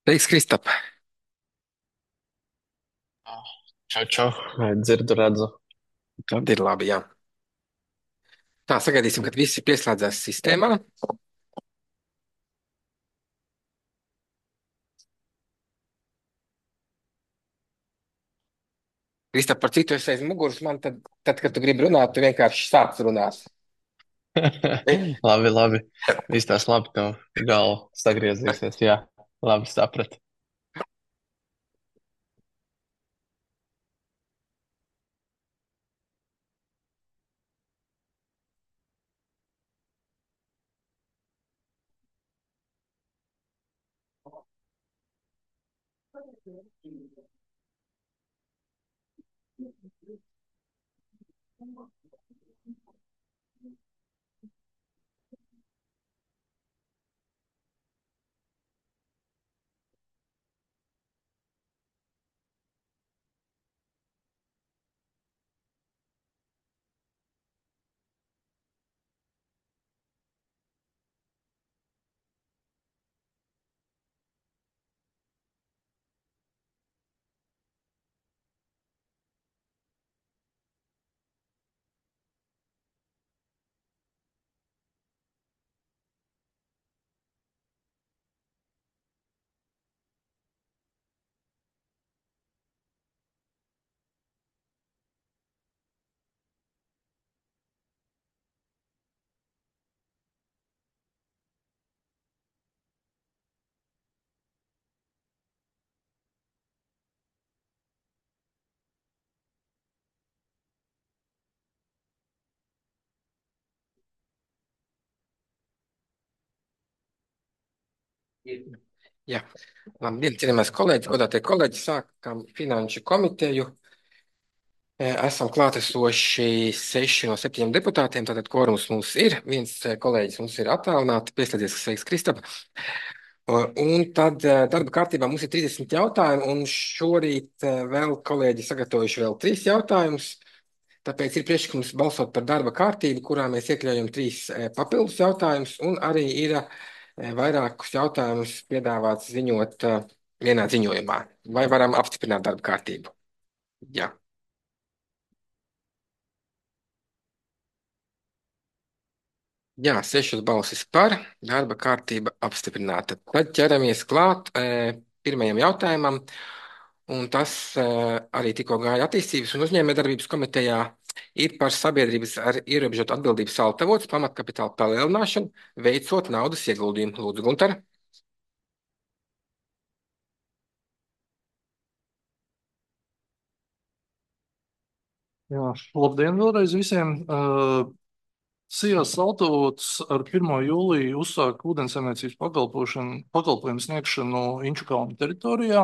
Teiks, Kristap, Čau, čau. Dzirdu, redzu. tad ir labi, jā. Tā, sagaidīsim, kad visi pieslēdzās sistēmā. Kristap, par citu es aiz muguras, kad tu gribi runāt, tu vienkārši sāc runāt. Labi, labi. Izstās labi, tev galva sagriezīsies. Jā, labi saprat. Jā, labdien, cienījamais kolēģi, godātie kolēģi, sākam finanšu komiteju. Esam klātesoši 6 no 7 deputātiem, tātad kvorums mums ir. Viens kolēģis mums ir attālināti, pieslēdzies, sveiks, Kristap. Un tad darba kārtībā mums ir 30 jautājumi, un šorīt vēl kolēģi sagatavojuši vēl 3 jautājumus. Tāpēc ir priekšlikums balsot par darba kārtību, kurā mēs iekļaujam 3 papildus jautājumus, un arī ir vairākus jautājumus piedāvāts ziņot vienā ziņojumā. Vai varam apstiprināt darba kārtību? Jā. Jā, 6 balsis par, darba kārtība apstiprināta. Tad ķeramies klāt pirmajam jautājumam, un tas arī tikko gāja attīstības un uzņēmējdarbības komitejā. Ir par sabiedrības ar ierobežotu atbildību saltavots pamatkapitāla palielināšanu, veicot naudas ieguldījumu. Lūdzu, Gunter. Jā, labdien vēlreiz visiem. Sijas autovots ar 1. jūliju uzsāk ūdensaimniecības pakalpojumu sniegšanu Inčukalnu teritorijā,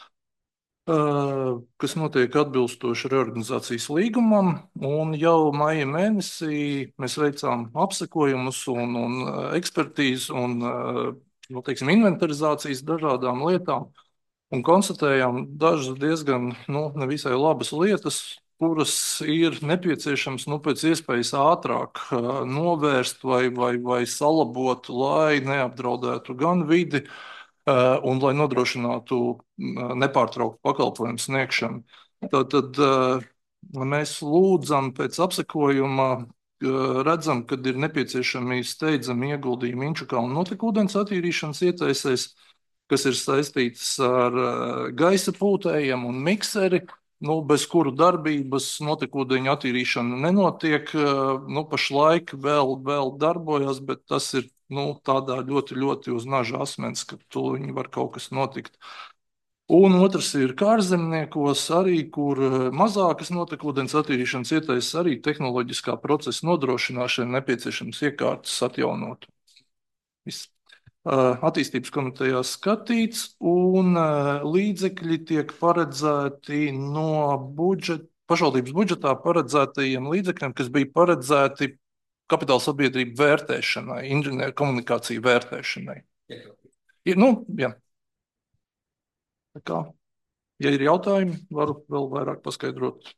kas notiek atbilstoši reorganizācijas līgumam. Un jau maija mēnesī mēs veicām apsekojumus un ekspertīzi un teiksim, inventarizācijas dažādām lietām. Un konstatējām dažas diezgan nevisai labas lietas, kuras ir nepieciešams pēc iespējas ātrāk novērst vai salabot, lai neapdraudētu gan vidi un lai nodrošinātu nepārtrauktu pakalpojumu sniegšanu. Tad mēs lūdzam pēc apsekojuma, redzam, ka ir nepieciešami steidzami ieguldījumi Inčukalnu notekūdens attīrīšanas ieteicēs, kas ir saistītas ar gaisa pūtējiem un mikseri, bez kuru darbības notekūdeņa attīrīšana nenotiek. Pašlaik vēl darbojas, bet tas ir tādā ļoti, ļoti uz naža asmens, ka tūlīt var kaut kas notikt. Un otrs ir kārzemniekos, arī kur mazākas notekūdens attīrīšanas ieteicis, arī tehnoloģiskā procesa nodrošināšana nepieciešams iekārtas atjaunot. Viss. Attīstības komitejā skatīts, un līdzekļi tiek paredzēti no pašvaldības budžetā paredzētajiem līdzekļiem, kas bija paredzēti kapitāla sabiedrību vērtēšanai, inženieru komunikāciju vērtēšanai. Jā. Tā kā, ja ir jautājumi, varu vēl vairāk paskaidrot.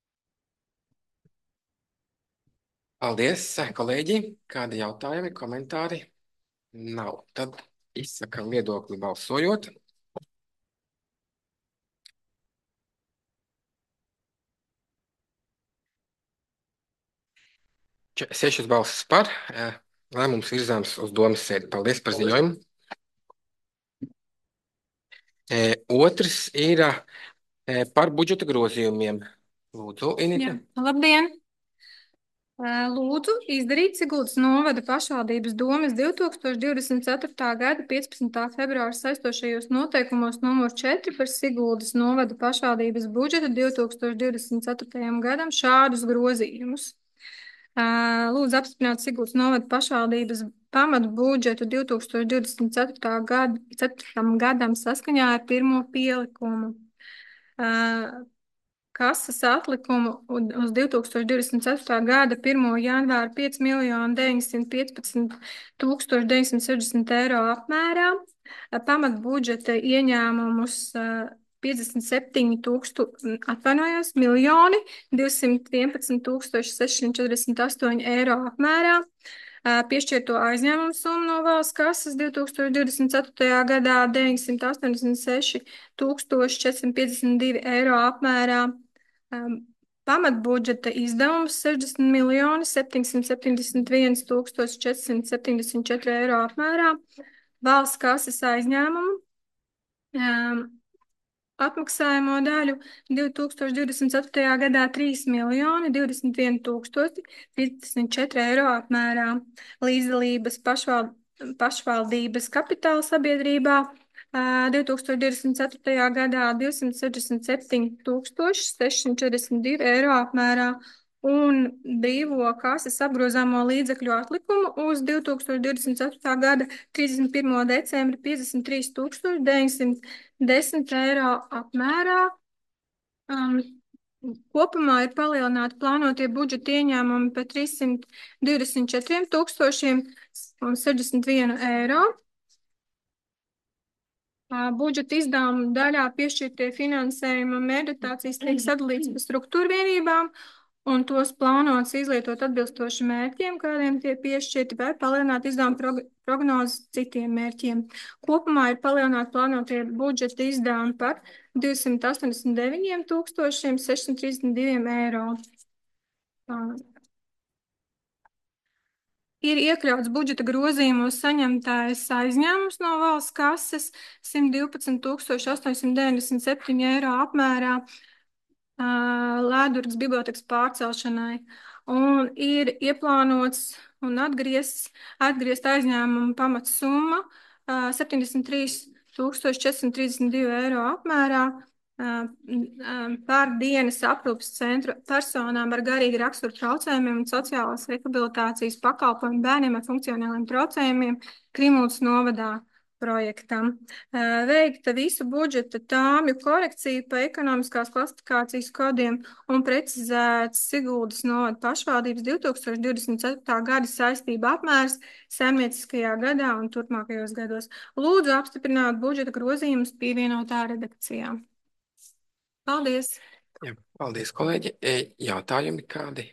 Paldies, kolēģi. Kādi jautājumi, komentāri? Nav. Tad izsakam viedokli balsojot. 6 balsis par. Lēmums virzāms uz domas sēdi. Paldies par ziņojumu. Otrs ir par budžeta grozījumiem. Lūdzu, Inita. Labdien! Lūdzu izdarīt Siguldas novada pašvaldības domes 2024. gada 15. februāra saistošajos noteikumos numur 4 par Siguldas novada pašvaldības budžetu 2024. gadam šādus grozījumus. Lūdzu apstiprināt Siguldas novada pašvaldības pamatu budžetu 2024. gadam saskaņā ar pirmo pielikumu. Kases atlikumu uz 2024. gada 1. janvāra 5.915.960 eiro apmērā, pamatbudžeta ieņēmumus 1.211.648 eiro apmērā, piešķirto aizņēmumu summu no valsts kases 2024. gadā 986.452 eiro apmērā, pamatbudžeta izdevums 60.771.474 eiro apmērā, valsts kases aizņēmumu atmaksājumu daļu 2024. gadā 3.021.034 eiro apmērā, līdzdalības pašvaldības kapitāla sabiedrībā 2024. gadā 267.642 eiro apmērā un brīvo kases apgrozāmo līdzekļu atlikumu uz 2024. gada 31. decembra 53.910 eiro apmērā. Kopumā ir palielināti plānotie budžeta ieņēmumi par 324,061 eiro. Budžeta izdevuma daļā piešķirtie finansējuma mērķdotācijas tiek sadalīts pa struktūra vienībām un tos plānots izlietot atbilstoši mērķiem, kādiem tie piešķirti, vai palielināt izdevuma prognozes citiem mērķiem. Kopumā ir palielināti plānotie budžeta izdevumi par 289,632 eiro. Ir iekļauts budžeta grozījumos saņemtais aizņēmums no valsts kases 112,897 eiro apmērā Lēdurgas bibliotekas pārcelšanai. Un ir ieplānots un atgriezt aizņēmumu pamatsumma 73,432 eiro apmērā par dienas aprūpes centru personām ar garīgi rakstura traucējumiem un sociālās rehabilitācijas pakalpojumu bērniem ar funkcionāliem traucējumiem Krimuldas novadā projektam. Veikta visu budžeta tāmju korekciju pa ekonomiskās klasifikācijas kodiem un precizēts Siguldas novada pašvaldības 2024. gada saistība apmērs saimnieciskajā gadā un turpmākajos gados. Lūdzu apstiprināt budžeta grozījumus pievienotā redakcijā. Paldies! Jā, paldies, kolēģi. Jautājumi kādi?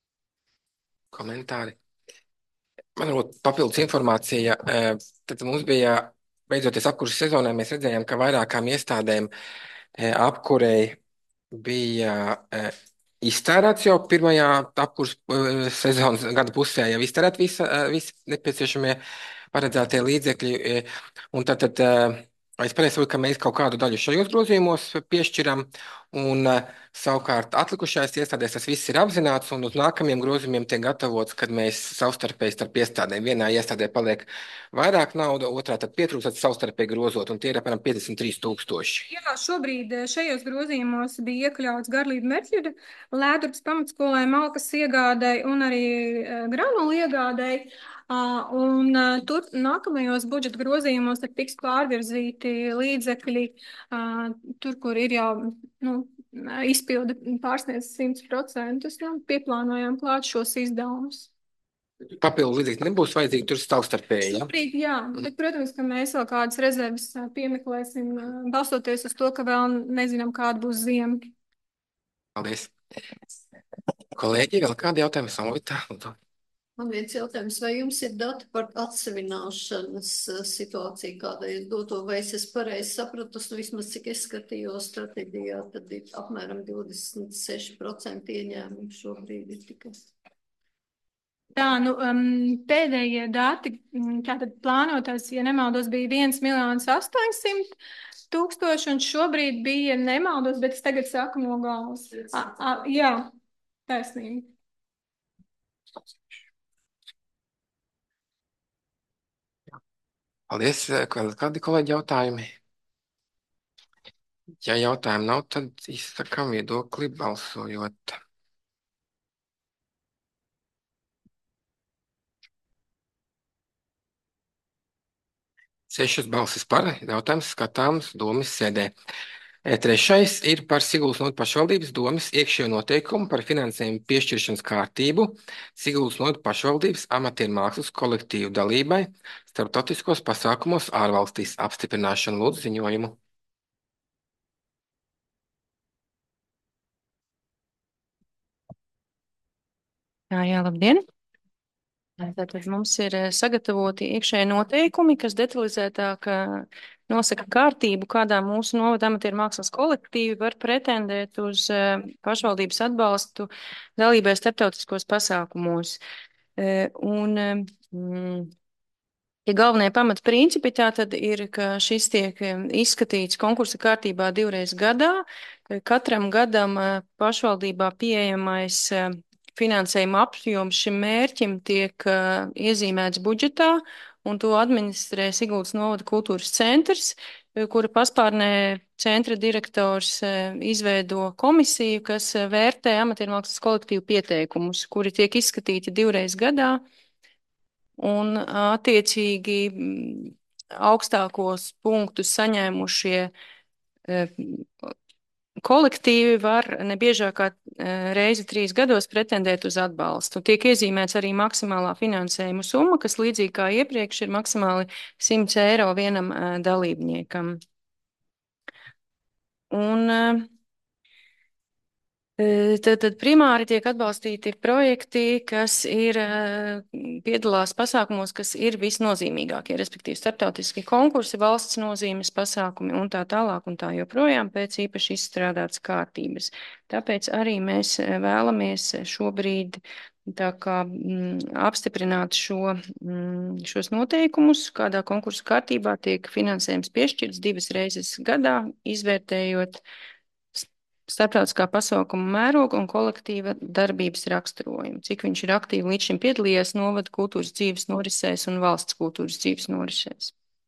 Komentāri? Man varbūt papildus informācija. Tad mums bija, beidzoties apkurses sezonai, mēs redzējām, ka vairākām iestādēm apkurei bija iztērēts jau pirmajā apkurses sezonas gada pusē, jau iztērēt visi nepieciešamie paredzētie līdzekļi. Un tad es pareizi saprotu, ka mēs kaut kādu daļu šajos grozījumos piešķiram, un savukārt atlikušajās iestādēs tas viss ir apzināts, un uz nākamajiem grozījumiem tiek gatavots, kad mēs savstarpēji starp iestādēm. Vienā iestādē paliek vairāk nauda, otrā tad pietrūkst, tad savstarpēji grozot, un tie ir apmēram 53,000. Jā, šobrīd šajos grozījumos bija iekļauts Garlība Merķļuda, Lēdurgas pamatskolai, malkas iegādai un arī granulu iegādai. Un tur nākamajos budžeta grozījumos tad tiks pārvirzīti līdzekļi, tur, kur ir jau izpilde pārsniedz 100%, pieplānojām klāt šos izdevumus. Papildu līdzekļi nebūs vajadzīgi, tur savstarpēji. Ja? Šobrīd, jā, bet, protams, ka mēs vēl kādas rezerves piemeklēsim, balstoties uz to, ka vēl nezinām, kāda būs ziema. Paldies. Kolēģi, vēl kādi jautājumi? Samvita? Man viens jautājums, vai jums ir dati par atsevināšanas situāciju, kāda ir doto, vai es pareizi sapratu, vismaz cik es skatījos stratēģijā, tad ir apmēram 26% ieņēmumu šobrīd ir tikai. Tā, pēdējie dati, tātad plānotais, ja nemaldos, bija 1 800 000, un šobrīd bija, nemaldos, bet es tagad saku no galvas. Jā, taisnība. Paldies. Kādi kolēģi jautājumi? Ja jautājumu nav, tad izsakām viedokli balsojot. Sešas balsis par, jautājums skatāms domas sēdē. Trešais ir par Siguldas novads pašvaldības domas iekšējo noteikumu par finansējumu piešķiršanas kārtību Siguldas novads pašvaldības amatieru mākslas kolektīvu dalībai starptautiskos pasākumos ārvalstīs apstiprināšanu. Lūdzu ziņojumu. Jā, labdien! Tātad mums ir sagatavoti iekšēji noteikumi, kas detalizētāk nosaka kārtību, kādā mūsu novada amatieru mākslas kolektīvi var pretendēt uz pašvaldības atbalstu dalībai starptautiskos pasākumos. Ja galvenie pamatprincipi tātad ir, ka šis tiek izskatīts konkursa kārtībā 2 reizes gadā. Katram gadam pašvaldībā pieejamais finansējuma apjoms šim mērķim tiek iezīmēts budžetā, un to administrē Siguldas novada kultūras centrs, kura paspārnē centra direktors izveido komisiju, kas vērtē amatieru mākslas kolektīvu pieteikumus, kuri tiek izskatīti 2 reizes gadā. Un attiecīgi augstākos punktus saņēmušie kolektīvi var nebiežāk kā reizi 3 gados pretendēt uz atbalstu. Tiek iezīmēts arī maksimālā finansējuma summa, kas līdzīgi kā iepriekš ir maksimāli 100 eiro vienam dalībniekam. Un Tad primāri tiek atbalstīti projekti, kas ir piedalās pasākumos, kas ir visnozīmīgākie, respektīvi starptautiski konkursi, valsts nozīmes pasākumi un tā tālāk un tā joprojām pēc īpaši izstrādātas kārtības. Tāpēc arī mēs vēlamies šobrīd tā kā apstiprināt šos noteikumus, kādā konkursu kārtībā tiek finansējums piešķirts 2 reizes gadā, izvērtējot starptautiskā pasākuma mēroga un kolektīva darbības raksturojumu, cik viņš ir aktīvi līdz šim piedalījies novada kultūras dzīves norisēs un valsts kultūras dzīves norisēs.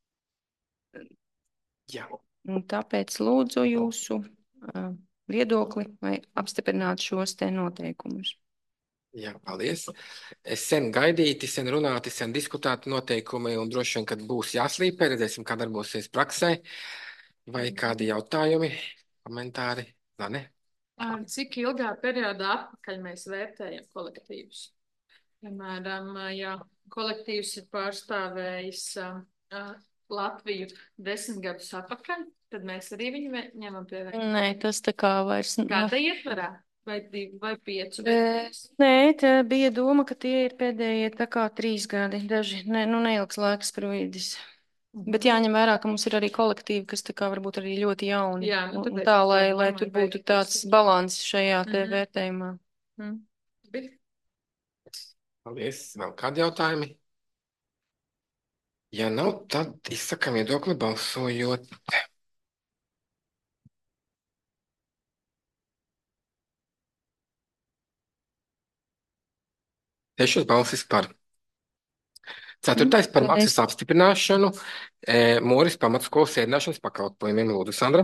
Jā. Un tāpēc lūdzu jūsu viedokli, vai apstiprināt šos te noteikumus. Jā, paldies. Sen gaidīti, sen runāti, sen diskutēti noteikumi, un droši vien, kad būs jāslīpē, redzēsim, kā darbosies praksē. Vai kādi jautājumi, komentāri? Zane? Cik ilgā periodā atpakaļ mēs vērtējam kolektīvus? Piemēram, ja kolektīvs ir pārstāvējis Latviju 10 gadus atpakaļ, tad mēs arī viņu ņemam pie vērtējuma. Nē, tas tā kā vairs Kāda ietvarā? Vai 2, vai 5? Nē, tā bija doma, ka tie ir pēdējie tā kā 3 gadi, daži, neilgs laiks brīdis. Bet jāņem vērā, ka mums ir arī kolektīvi, kas tā kā varbūt arī ļoti jauni. Jā, un tā, lai tur būtu tāds balans šajā te vērtējumā. Paldies. Vēl kādi jautājumi? Ja nav, tad izsakam viedokli balsojot. Sešas balsis par. 4. par maksas apstiprināšanu Mūris pamatskolas ēdināšanas pakalpojumiem. Lūdzu, Sandra.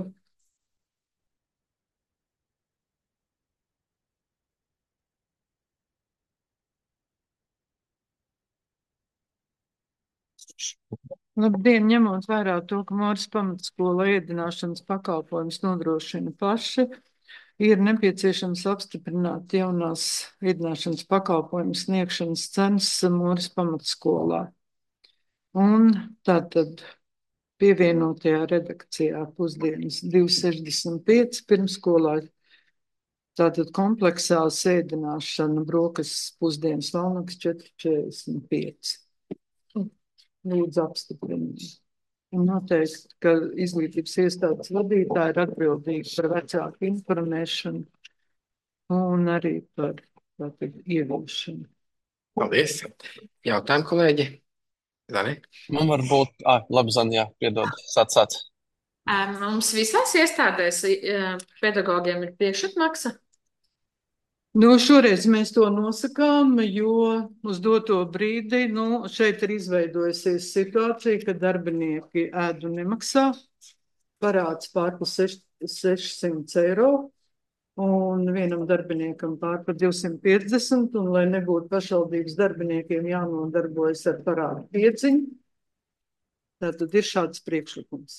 Labdien, ņemot vērā to, ka Mūris pamatskola ēdināšanas pakalpojumus nodrošina paši, ir nepieciešams apstiprināt jaunās ēdināšanas pakalpojumu sniegšanas cenas Mūris pamatskolā. Un tātad pievienotajā redakcijā pusdienas 2,65 pirmskolā, tātad kompleksā sēdināšana brokastis pusdienas valnaks 4,45. Lūdzu apstiprināt. Un noteikti, ka izglītības iestādes vadītāji ir atbildīgi par vecāku informēšanu un arī par ieviešanu. Paldies. Jautājumi, kolēģi? Zani? Man varbūt, labi, Zani, jā, piedod, sāc. Mums visās iestādēs pedagogiem ir priekšapmaksa. Šoreiz mēs to nosakām, jo uz doto brīdi, šeit ir izveidojusies situācija, ka darbinieki ēdu nemaksā, parāds pārpus 600 eiro, un vienam darbiniekam pārpa 250, un lai nebūtu pašvaldības darbiniekiem jānodarbojas ar parādu piedziņu, tātad ir šāds priekšlikums.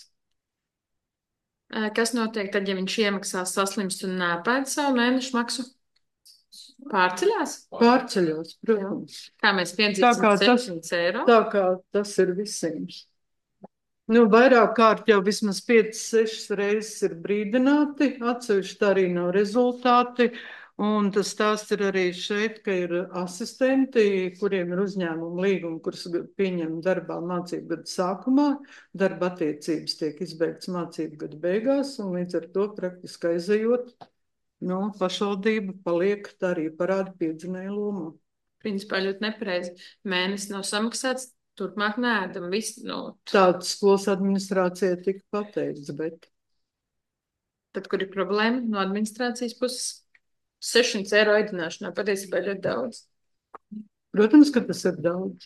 Kas notiek tad, ja viņš iemaksās saslimst un nepēd savu mēnešu maksu? Pārceļās? Pārceļos, protams. Kā mēs piedzīsim 700 eiro? Tā kā tas ir visiem. Vairāk kārt jau vismaz 5-6 reizes ir brīdināti, atsevišķi arī nav rezultāti, un tas stāsts ir arī šeit, ka ir asistenti, kuriem ir uzņēmuma līgumi, kurus pieņem darbā mācību gada sākumā, darba attiecības tiek izbeigts mācību gada beigās, un līdz ar to praktiski aizejot, pašvaldība paliek tā arī parāda piedzinēja lomā. Principā ļoti nepareizi. Mēnesis nav samaksāts, turpmāk neēdam visu. Tāds skolas administrācija tika pateikts, bet. Tad, kur ir problēma no administrācijas puses, 600 eiro ēdināšanā patiesībā ļoti daudz. Protams, ka tas ir daudz.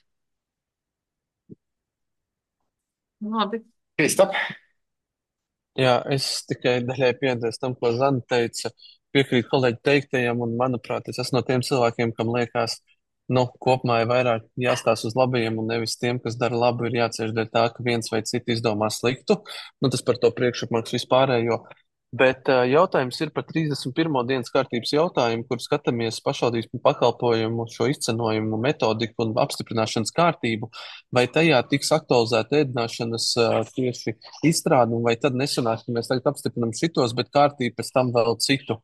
Labi. Kristap. Jā, es tikai daļai piedos tam, ko Zana teica. Piekrīt kolēģi teiktajam, un manuprāt, es esmu no tiem cilvēkiem, kam liekas, kopumā ir vairāk jāstās uz labajiem, un nevis tiem, kas dara labu, ir jācieš dēļ tā, ka viens vai citi izdomā sliktu. Tas par to priekšapmaksu vispārējo. Bet jautājums ir par 31. dienas kārtības jautājumu, kur skatāmies pašvaldības pakalpojumu šo izcenojumu metodiku un apstiprināšanas kārtību. Vai tajā tiks aktualizēta ēdināšanas tieši izstrāde, un vai tad nesanāk, ka mēs tagad apstiprinam šitos, bet kārtība pēc tam vēl citu?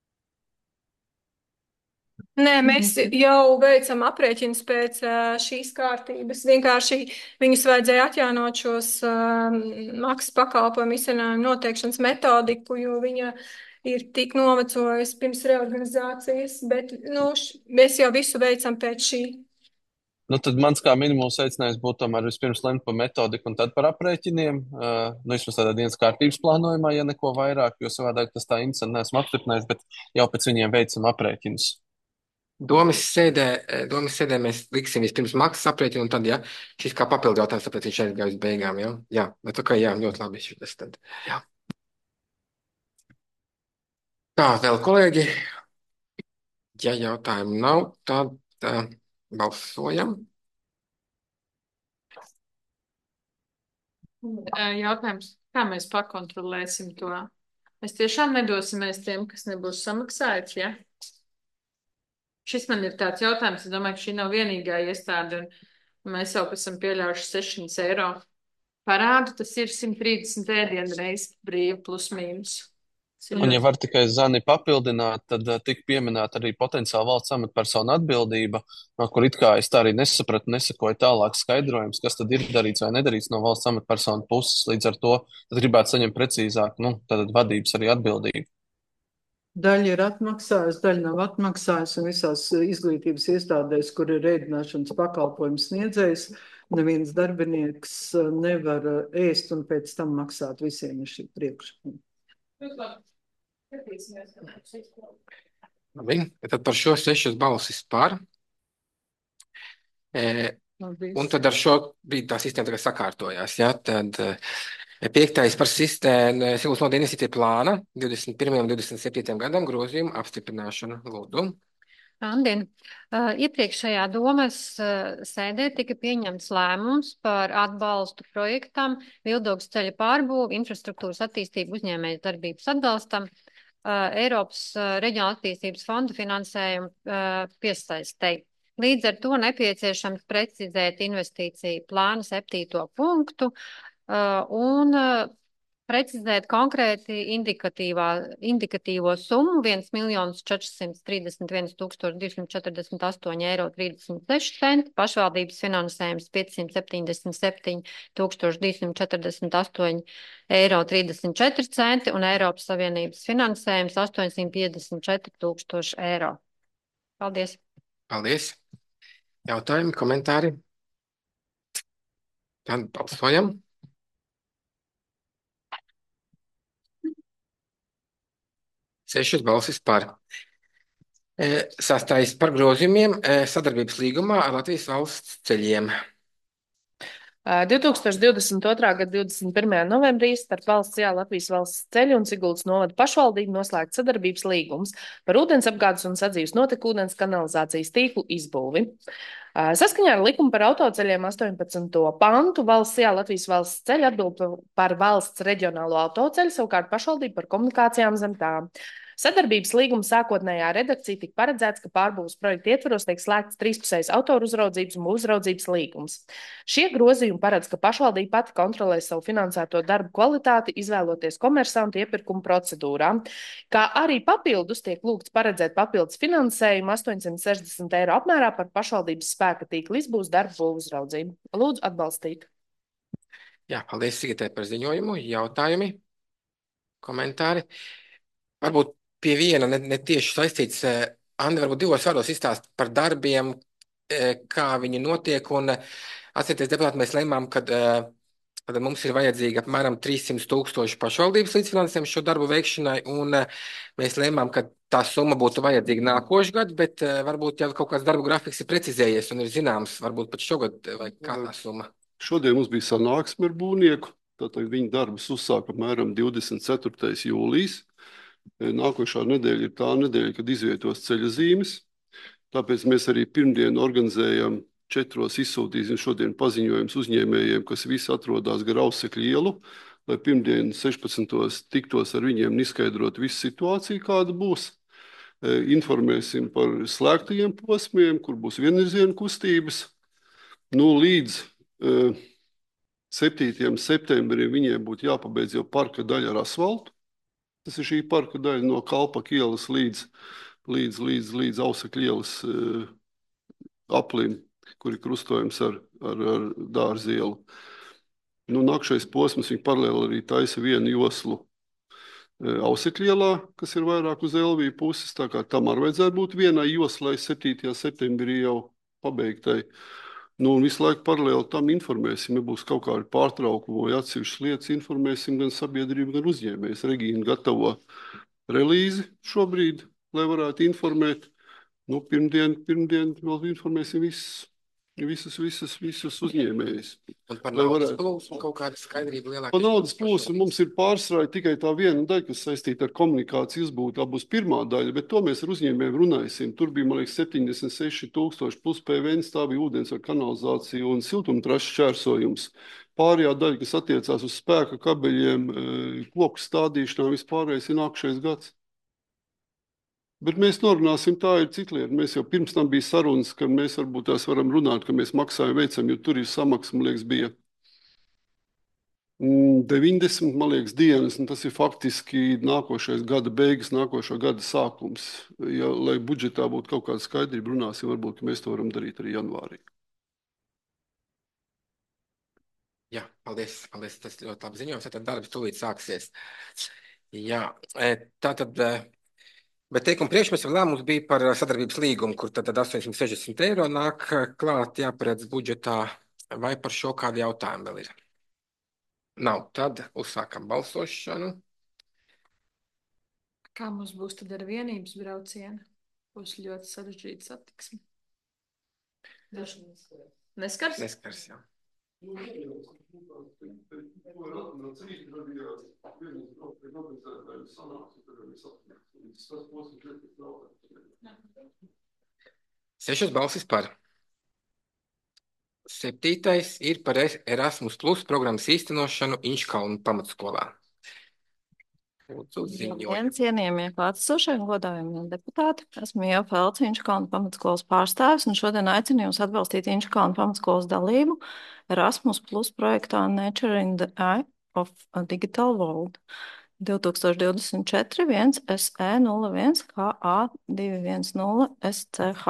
Nē, mēs jau veicam aprēķinus pēc šīs kārtības. Vienkārši viņus vajadzēja atjaunot šos maksas pakalpojumu izcenojumu noteikšanas metodiku, jo viņa ir tik novecojusi pirms reorganizācijas, bet mēs jau visu veicam pēc šī. Tad mans kā minimums aicinājums būtu tomēr vispirms lemt par metodiku un tad par aprēķiniem. Vismaz tādā dienas kārtības plānojumā, ja neko vairāk, jo savādāk tas tā interesanti neesmu apstiprinājis, bet jau pēc viņiem veicam aprēķinus. Domas sēdē mēs liksim vispirms maksas aprēķinu, un tad, šis kā papildu jautājums, tāpēc viņš aizgāja uz beigām, Jā, bet ļoti labi šitas tad, Tā, vēl kolēģi, ja jautājumu nav, tad balsojam. Jautājums, kā mēs pakontrolēsim to? Mēs tiešām nedosimies tiem, kas nebūs samaksājuši, ja? Šis man ir tāds jautājums, es domāju, ka šī nav vienīgā iestāde, un mēs jau esam pieļaujuši 600 eiro parādu, tas ir 130 ēdienu reiz brīvi plus mīnus. Un, ja var tikai Zani papildināt, tad tik pieminēt arī potenciāli valsts amatpersonu atbildība, no kur it kā es tā arī nesapratu, nesakoju tālāk skaidrojums, kas tad ir darīts vai nedarīts no valsts amatpersonu puses. Līdz ar to tad gribētu saņemt precīzāk, tātad vadības arī atbildību. Daļa ir atmaksājusi, daļa nav atmaksājusi, un visās izglītības iestādēs, kur ir ēdināšanas pakalpojums sniedzējs, neviens darbinieks nevar ēst un pēc tam maksāt visiem ir šī priekšlikuma. Labi, tad par šo 6 balsis par. Un tad ar šo brīdi tā sistēma tagad sakārtojās. Tad 5. par sistēmu Silvas nodaļu investīciju plāna 21. un 27. gadam grozījumu apstiprināšanu. Lūdzu. Andien, iepriekšējā domas sēdē tika pieņemts lēmums par atbalstu projektam Vildogas ceļa pārbūvi, infrastruktūras attīstību uzņēmēju darbības atbalstam, Eiropas reģionāla attīstības fonda finansējumu piesaistei. Līdz ar to nepieciešams precizēt investīciju plāna 7. punktu un precizēt konkrēti indikatīvo summu 1.431.248,36 €, pašvaldības finansējums 577.248,34 € un Eiropas Savienības finansējums 854,000 €. Paldies! Paldies! Jautājumi, komentāri? Tad balsojam. Sešas balsis par. Sastais par grozījumiem sadarbības līgumā ar Latvijas valsts ceļiem. 2022. gada 21. novembrī starp valsts Latvijas valsts ceļu un Siguldas novada pašvaldību noslēgt sadarbības līgums par ūdensapgādes un sadzīves notekūdens kanalizācijas tīklu izbūvi. Saskaņā ar likumu par autoceļiem 18. pantu valsts Latvijas valsts ceļa atbild par valsts reģionālo autoceļu, savukārt pašvaldība par komunikācijām zem tām. Sadarbības līguma sākotnējā redakcija tika paredzēts, ka pārbūves projekta ietvaros tiek slēgts trīspusējs autoru uzraudzības un uzraudzības līgums. Šie grozījumi paredz, ka pašvaldība pati kontrolē savu finansēto darbu kvalitāti, izvēloties komersantu iepirkumu procedūrām, kā arī papildus tiek lūgts paredzēt papildus finansējumu 860 eiro apmērā par pašvaldības spēka tīkla izbūves darbu uzraudzību. Lūdzu atbalstīt. Jā, paldies Sigitai par ziņojumu. Jautājumi, komentāri. Varbūt pie viena ne tieši saistīts. Andi, varbūt divos vārdos izstāst par darbiem, kā viņi notiek. Un atcerieties, deputāti, mēs lēmām, ka mums ir vajadzīga apmēram 300 000 pašvaldības līdzfinansējumu šo darbu veikšanai. Un mēs lēmām, ka tā summa būtu vajadzīga nākošu gadu, bet varbūt jau kaut kāds darbu grafiks ir precizējies un ir zināms, varbūt pat šogad vai kā tā summa. Šodien mums bija sanāksme ar būvnieku. Tātad viņa darbus uzsāka apmēram 24. jūlijas. Nākošā nedēļa ir tā nedēļa, kad izvietos ceļa zīmes. Tāpēc mēs arī pirmdien organizējam 4. izsūtīsim šodien paziņojums uzņēmējiem, kas visi atrodas gar Ausekļu ielu, lai pirmdien 16. tiktos ar viņiem un izskaidrot visu situāciju, kāda būs. Informēsim par slēgtajiem posmiem, kur būs vienvirziena kustības. Līdz 7. septembrim viņiem būtu jāpabeidz jau parka daļa ar asfaltu. Tas ir šī parka daļa no Kalpaka ielas līdz Ausekļu ielas aplim, kur ir krustojums ar Dārza ielu. Nākšais posms viņi paralēli arī taisa vienu joslu Ausekļu ielā, kas ir vairāk uz Elviju puses, tā kā tam arī vajadzētu būt vienai joslai 7. septembrī jau pabeigtai. Un visu laiku paralēli tam informēsim, ja būs kaut kādi pārtraukumi vai atsevišķas lietas, informēsim gan sabiedrību, gan uzņēmējus. Regīna gatavo relīzi šobrīd, lai varētu informēt. Pirmdien vēl informēsim visus uzņēmējus. Un par naudas plūsmu kaut kāda skaidrība lielāka. Par naudas plūsmu mums ir pārsvarā tikai tā viena daļa, kas saistīta ar komunikāciju izbūvi. Tā būs pirmā daļa, bet to mēs ar uzņēmējiem runāsim. Tur bija, man liekas, 76 000 plus PVN, tā bija ūdens ar kanalizāciju un siltumtrašu šķērsojums. Pārējā daļa, kas attiecās uz spēka kabeļiem, koku stādīšanā, vispārējais ir nākšais gads. Bet mēs norunāsim, tā ir cita lieta. Mēs jau pirms tam bija sarunas, ka mēs varbūt tās varam runāt, ka mēs maksājam veicam, jo tur ir samaksa, man liekas, bija 90, man liekas, dienas, un tas ir faktiski nākošais gada beigas, nākošā gada sākums. Ja, lai budžetā būtu kaut kāda skaidrība, runāsim, varbūt, ka mēs to varam darīt arī janvārī. Jā, paldies. Tas ļoti labi ziņojums. Tad darbs tūlīt sāksies. Jā, tātad... Bet teikuma priekšmets lēmums bija par sadarbības līgumu, kur tad 860 eiro nāk klāt jāparedz budžetā, vai par šo kādu jautājumu vēl ir? Nav. Tad uzsākam balsošanu. Kā mums būs tad ar vienības braucienu? Būs ļoti sarežģīta satiksme. Neskars? Neskars, jā. Sešas balsis par. 7. ir par Erasmus Plus programmas īstenošanu Inčkalnu pamatskolā. Cienījamie klātesošie un godājamie deputāti, esmu Ieva Felce, Inčkalnu pamatskolas pārstāvis, un šodien aicinu jūs atbalstīt Inčkalnu pamatskolas dalību Erasmus Plus projektā Nature in the Eye of a Digital World 2024 1SE01 KA210 SCH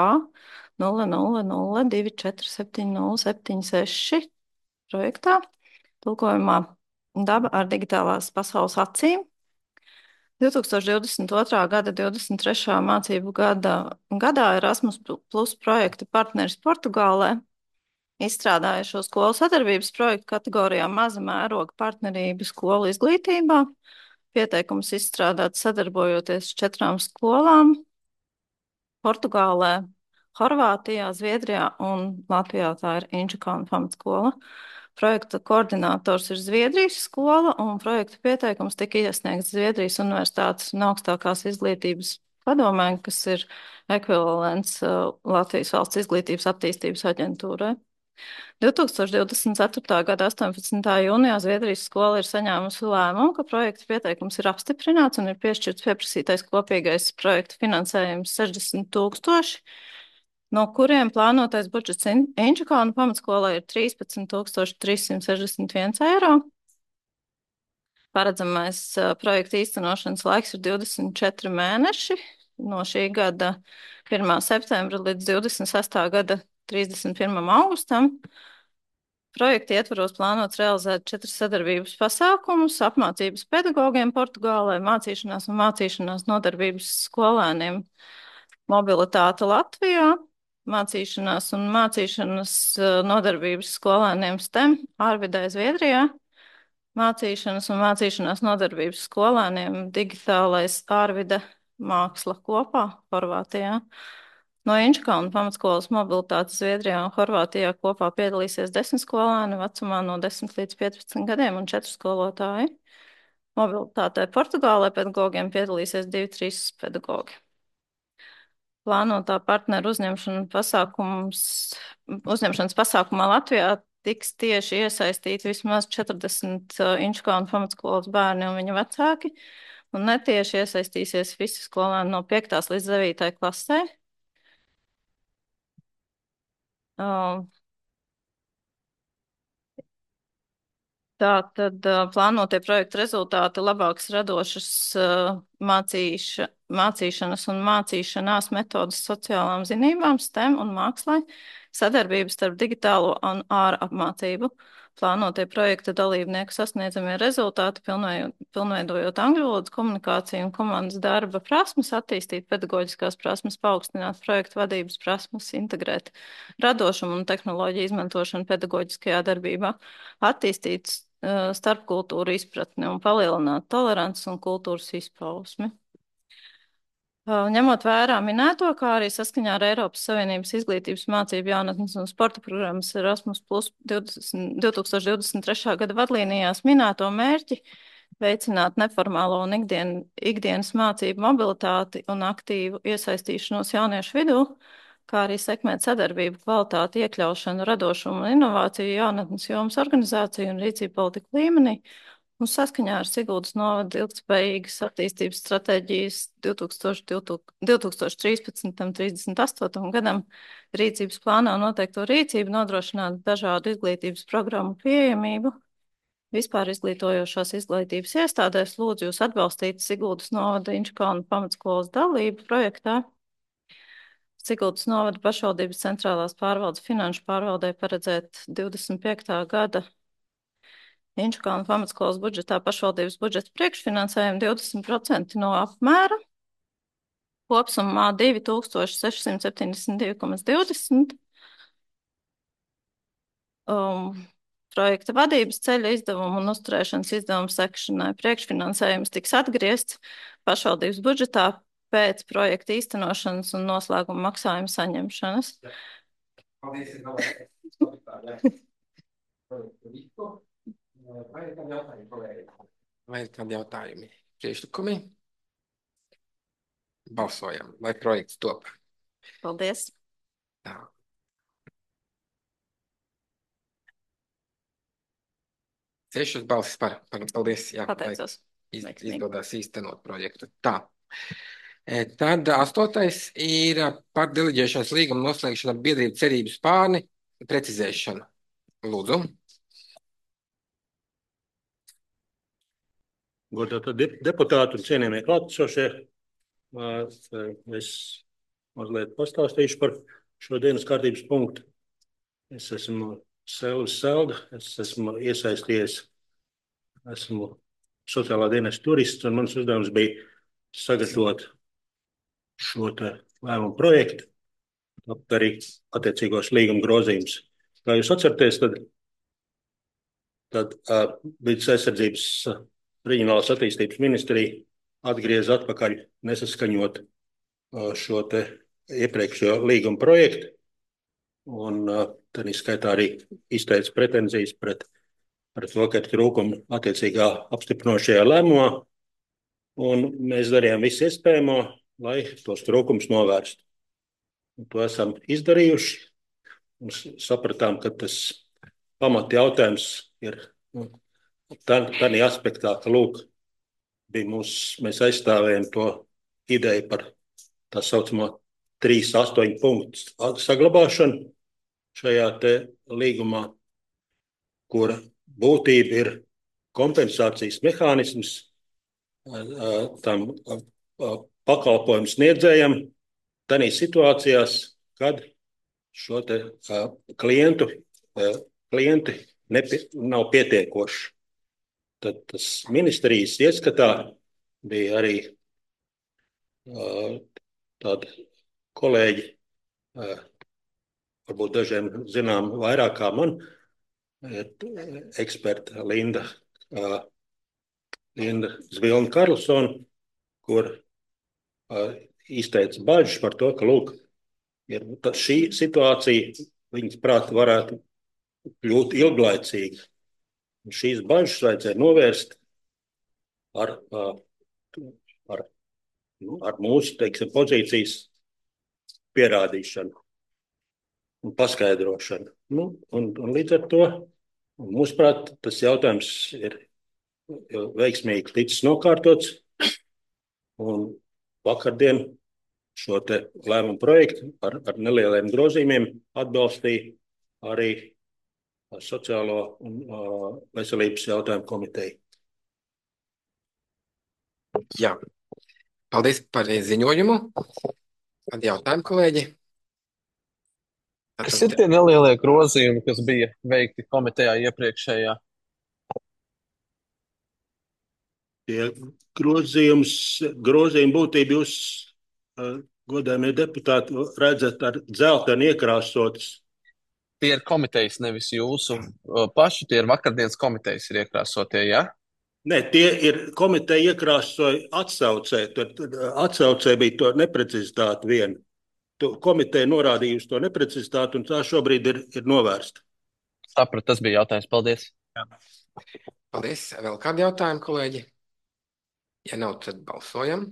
000247076 projektā, tulkojumā Daba ar digitālās pasaules acīm. 2022. gada 23. mācību gadā Erasmus Plus projekta partneris Portugālē izstrādāja šo skolu sadarbības projektu kategorijā maza mēroga partnerība skolu izglītībā. Pieteikums izstrādāts sadarbojoties 4 skolām Portugālē, Horvātijā, Zviedrijā un Latvijā. Tā ir Inčukānu pamatskola. Projekta koordinators ir Zviedrijas skola, un projekta pieteikums tika iesniegts Zviedrijas Universitātes un augstākās izglītības padomē, kas ir ekvivalents Latvijas valsts izglītības attīstības aģentūrai. 2024. gada 18. jūnijā Zviedrijas skola ir saņēmusi lēmumu, ka projekta pieteikums ir apstiprināts un ir piešķirts pieprasītais kopīgais projekta finansējums 60 000, no kuriem plānotais budžets Inčukānu pamatskolai ir 13 361 eiro. Paredzamais projekta īstenošanas laiks ir 24 mēneši, no šī gada 1. septembra līdz 26. gada 31. augustam. Projekta ietvaros plānots realizēt 4 sadarbības pasākumus, apmācības pedagogiem Portugālē, mācīšanās un mācīšanās nodarbības skolēniem, mobilitāte Latvijā, mācīšanās un mācīšanas nodarbības skolēniem STEM ārvidē Zviedrijā, mācīšanas un mācīšanās nodarbības skolēniem digitālais ārvide māksla kopā Horvātijā. No Inčukānu pamatskolas mobilitātes Zviedrijā un Horvātijā kopā piedalīsies 10 skolēni vecumā no 10 līdz 15 gadiem un 4 skolotāji. Mobilitātē Portugālē pedagogiem piedalīsies 2-3 pedagogi. Plānotā partneru uzņemšanas pasākumā Latvijā tiks tieši iesaistīti vismaz 40 Inčukānu pamatskolas bērni un viņa vecāki, un netieši iesaistīsies visi skolēni no 5. līdz 9. klasē. Tātad plānotie projekta rezultāti labākas radošas mācīšanas un mācīšanās metodas sociālām zinībām, STEM un mākslai, sadarbības starp digitālo un ārapmācību. Plānotie projekta dalībnieku sasniedzamie rezultāti, pilnveidojot angļu valodas komunikāciju un komandas darba prasmes, attīstīt pedagoģiskās prasmes, paaugstināt projektu vadības prasmes, integrēt radošumu un tehnoloģiju izmantošanu pedagoģiskajā darbībā, attīstīt starpkultūru izpratni un palielināt tolerances un kultūras izpausmi. Ņemot vērā minēto, kā arī saskaņā ar Eiropas Savienības izglītības mācību jaunatnes un sporta programmas Erasmus Plus 2023. gada vadlīnijās minēto mērķi veicināt neformālo un ikdienas mācību mobilitāti un aktīvu iesaistīšanos jauniešu vidū, kā arī sekmēt sadarbību, kvalitāti, iekļaušanu, radošumu un inovāciju jaunatnes jomas organizāciju un rīcību politiku līmenī, un saskaņā ar Siguldas novada ilgtspējīgas attīstības stratēģijas 2013–38 gadam rīcības plānā noteikto rīcību nodrošināt dažādu izglītības programmu pieejamību. Vispār izglītojošās izglītības iestādēs lūdzu jūs atbalstīt Siguldas novada Inčukānu pamatskolas dalību projektā. Siguldas novada pašvaldības centrālās pārvaldes finanšu pārvaldē paredzēt 25. gada Inčukānu pamatskolas budžetā pašvaldības budžeta priekšfinansējumu 20% no apmēra, kopsummā 2672,20. Projekta vadības ceļa izdevumu un uzturēšanas izdevumu sekšanai priekšfinansējums tiks atgriezts pašvaldības budžetā pēc projekta īstenošanas un noslēguma maksājuma saņemšanas. Paldies, vai ir kādi jautājumi, kolēģi? Vai ir kādi jautājumi? Priekšlikumi? Balsojam, lai projekts top. Paldies. Tā. Sešas balsis par. Paldies. Jā, pateicos. Izdodas īstenot projektu. Tā. Tad 8. ir par deleģēšanas līguma noslēgšana biedrību cerību spārni precizēšana. Lūdzu. Godātie deputāti un cienījamie klātesošie, es mazliet pastāstīšu par šo dienas kārtības punktu. Es esmu Selvis Selda, es esmu iesaistījies, esmu sociālā dienesta jurists, un mans uzdevums bija sagatavot šo lēmumu projektu, arī attiecīgos līguma grozījumus. Kā jūs atceraties, tad Vides aizsardzības reģionālās attīstības ministrija atgrieza atpakaļ nesaskaņot šo iepriekšējo līguma projektu, un tad izskaitā arī izteica pretenzijas pret to, ka ir trūkumi attiecīgā apstiprinošajā lēmumā, un mēs darījām visu iespējamo, lai tos trūkumus novērstu. Un to esam izdarījuši, un sapratām, ka tas pamata jautājums ir tādā aspektā, ka, lūk, mēs aizstāvējam to ideju par tā saucamo 3.8 punktu saglabāšanu šajā līgumā, kura būtība ir kompensācijas mehānisms tam pakalpojumu sniedzējam tādās situācijās, kad šo klienti nav pietiekoši. Tad tas ministrijas ieskatā bija arī tādi kolēģi, varbūt dažiem zinām vairāk kā man, eksperta Linda Zvilna Karlsona, kur izteica bažas par to, ka, lūk, šī situācija, viņas prāt, varētu kļūt ilglaicīga. Šīs bažas vajadzēja novērst ar mūsu, teiksim, pozīcijas pierādīšanu un paskaidrošanu. Un līdz ar to, mūsuprāt, tas jautājums ir veiksmīgi ticis nokārtots, un vakardien šo lēmumu projektu ar nelieliem grozījumiem atbalstīja arī Sociālo un veselības jautājumu komiteja. Jā, paldies par ziņojumu. Tad jautājumu, kolēģi. Kas ir tie nelielie grozījumi, kas bija veikti komitejā iepriekšējā? Tie grozījumi būtību jūs, godājumie deputāti, redzat ar dzelteni iekrāsotas. Tie ir komitejas, nevis jūsu paši, tie ir vakardienas komitejas ir iekrāsotie, ja? Nē, tie ir komiteja iekrāsoja atsaucē. Atsaucē bija to neprecizitāti viena. Komiteja norādījusi to neprecizitāti, un tā šobrīd ir novērsta. Sapratu, tas bija jautājums. Paldies. Jā. Paldies. Vēl kādi jautājumi, kolēģi? Ja nav, tad balsojam.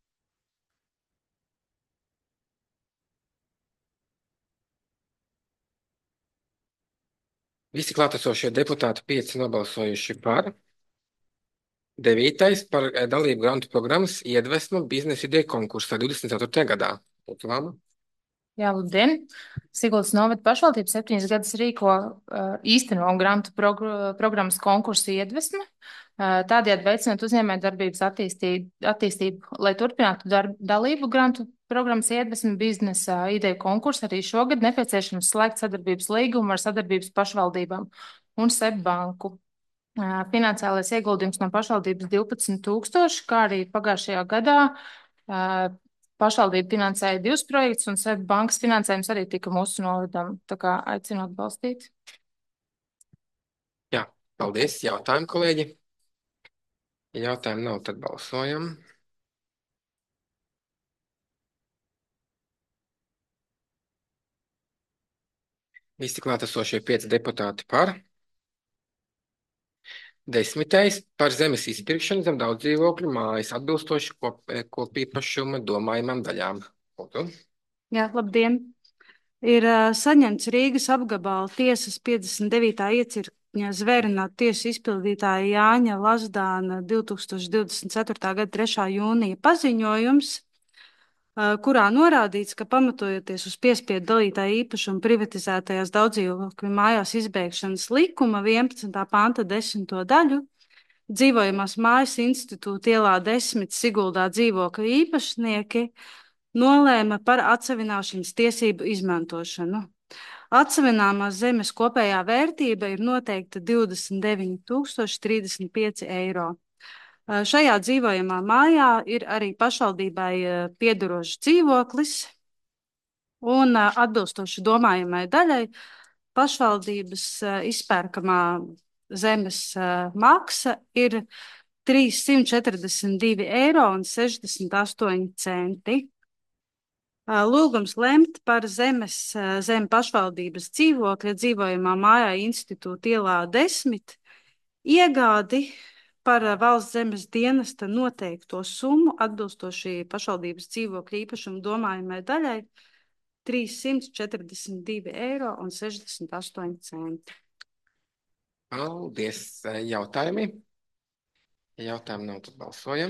Visi klātesošie deputāti 5 nobalsojuši par. 9. par dalību grantu programmas Iedvesma biznesa ideja konkursā 24. gadā. Jā, labdien! Siguldas novada pašvaldība 7 gadus rīko īsteno grantu programmas konkursu Iedvesma. Tādējādi veicinot uzņēmējdarbības attīstību, lai turpinātu dalību grantu programmas Iedvesma biznesa ideju konkursu. Arī šogad nepieciešams slēgt sadarbības līgumu ar sadarbības pašvaldībām un SEB banku. Finansiālais ieguldījums no pašvaldības 12,000, kā arī pagājušajā gadā pašvaldība finansēja 2 projektus, un SEB bankas finansējums arī tika mūsu novadam. Tā kā aicinu atbalstīt. Jā, paldies. Jautājumu, kolēģi? Ja jautājumu nav, tad balsojam. Visi klātesošie 5 deputāti par. 10. par zemes izpirkšanu zem daudz dzīvokļu mājas atbilstoši kopīpašuma domājumam daļām. Jā, labdien! Ir saņemts Rīgas apgabala tiesas 59. iecirkņa zvērinātu tiesu izpildītāja Jāņa Lazdāna 2024. gada 3. jūnija paziņojums, kurā norādīts, ka pamatojoties uz piespiedu dalītāju īpašumu privatizētajās daudzdzīvokļu mājās izbeigšanas likuma 11. panta 10. daļu, dzīvojamās mājas institūta ielā 10 Siguldā dzīvokļu īpašnieki nolēma par atsevināšanas tiesību izmantošanu. Atsevināmās zemes kopējā vērtība ir noteikta 29,035 eiro. Šajā dzīvojamā mājā ir arī pašvaldībai piederošs dzīvoklis, un atbilstoši domājamai daļai pašvaldības izpērkamā zemes maksa ir 342,68 eiro. Lūgums lemt par zem pašvaldības dzīvokļa dzīvojamā mājā Institūta ielā 10 iegādi par valsts zemes dienesta noteikto summu atbilstoši pašvaldības dzīvokļa īpašuma domājamai daļai 342,68 eiro. Paldies. Jautājumi? Ja jautājumu nav, tad balsojam.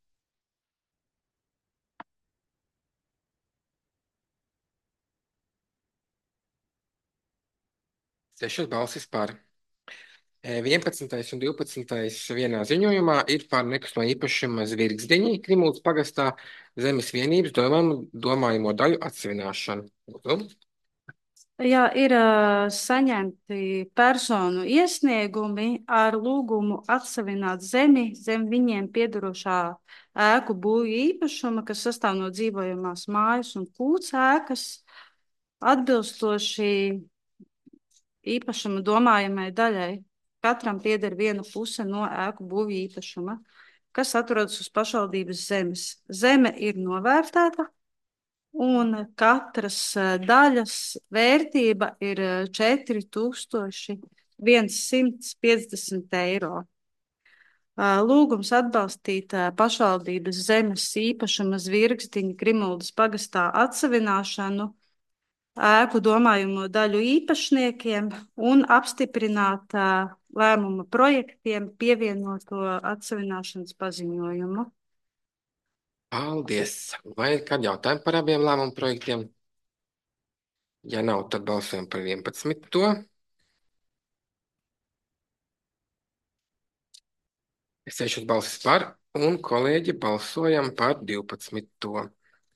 Sešas balsis par. 11. un 12. vienā ziņojumā ir par nekustamā īpašuma Zvirgzdiņi Krimuldas pagastā zemes vienības domājamo daļu atsevināšanu. Lūdzu. Jā, ir saņemti personu iesniegumi ar lūgumu atsevināt zemi zem viņiem piedarošā ēku būvju īpašuma, kas sastāv no dzīvojamās mājas un kūts ēkas, atbilstoši īpašuma domājamai daļai. Katram pieder viena puse no ēku būvju īpašuma, kas atrodas uz pašvaldības zemes. Zeme ir novērtēta, un katras daļas vērtība ir 4150 eiro. Lūgums atbalstīt pašvaldības zemes īpašuma Zvirgzdiņa Krimuldas pagastā atsevināšanu ēku domājamo daļu īpašniekiem un apstiprināt lēmuma projektiem pievienoto atsevināšanas paziņojumu. Paldies. Vai ir kādi jautājumi par abiem lēmumu projektiem? Ja nav, tad balsojam par 11. Sešas balsis par, un kolēģi balsojam par 12.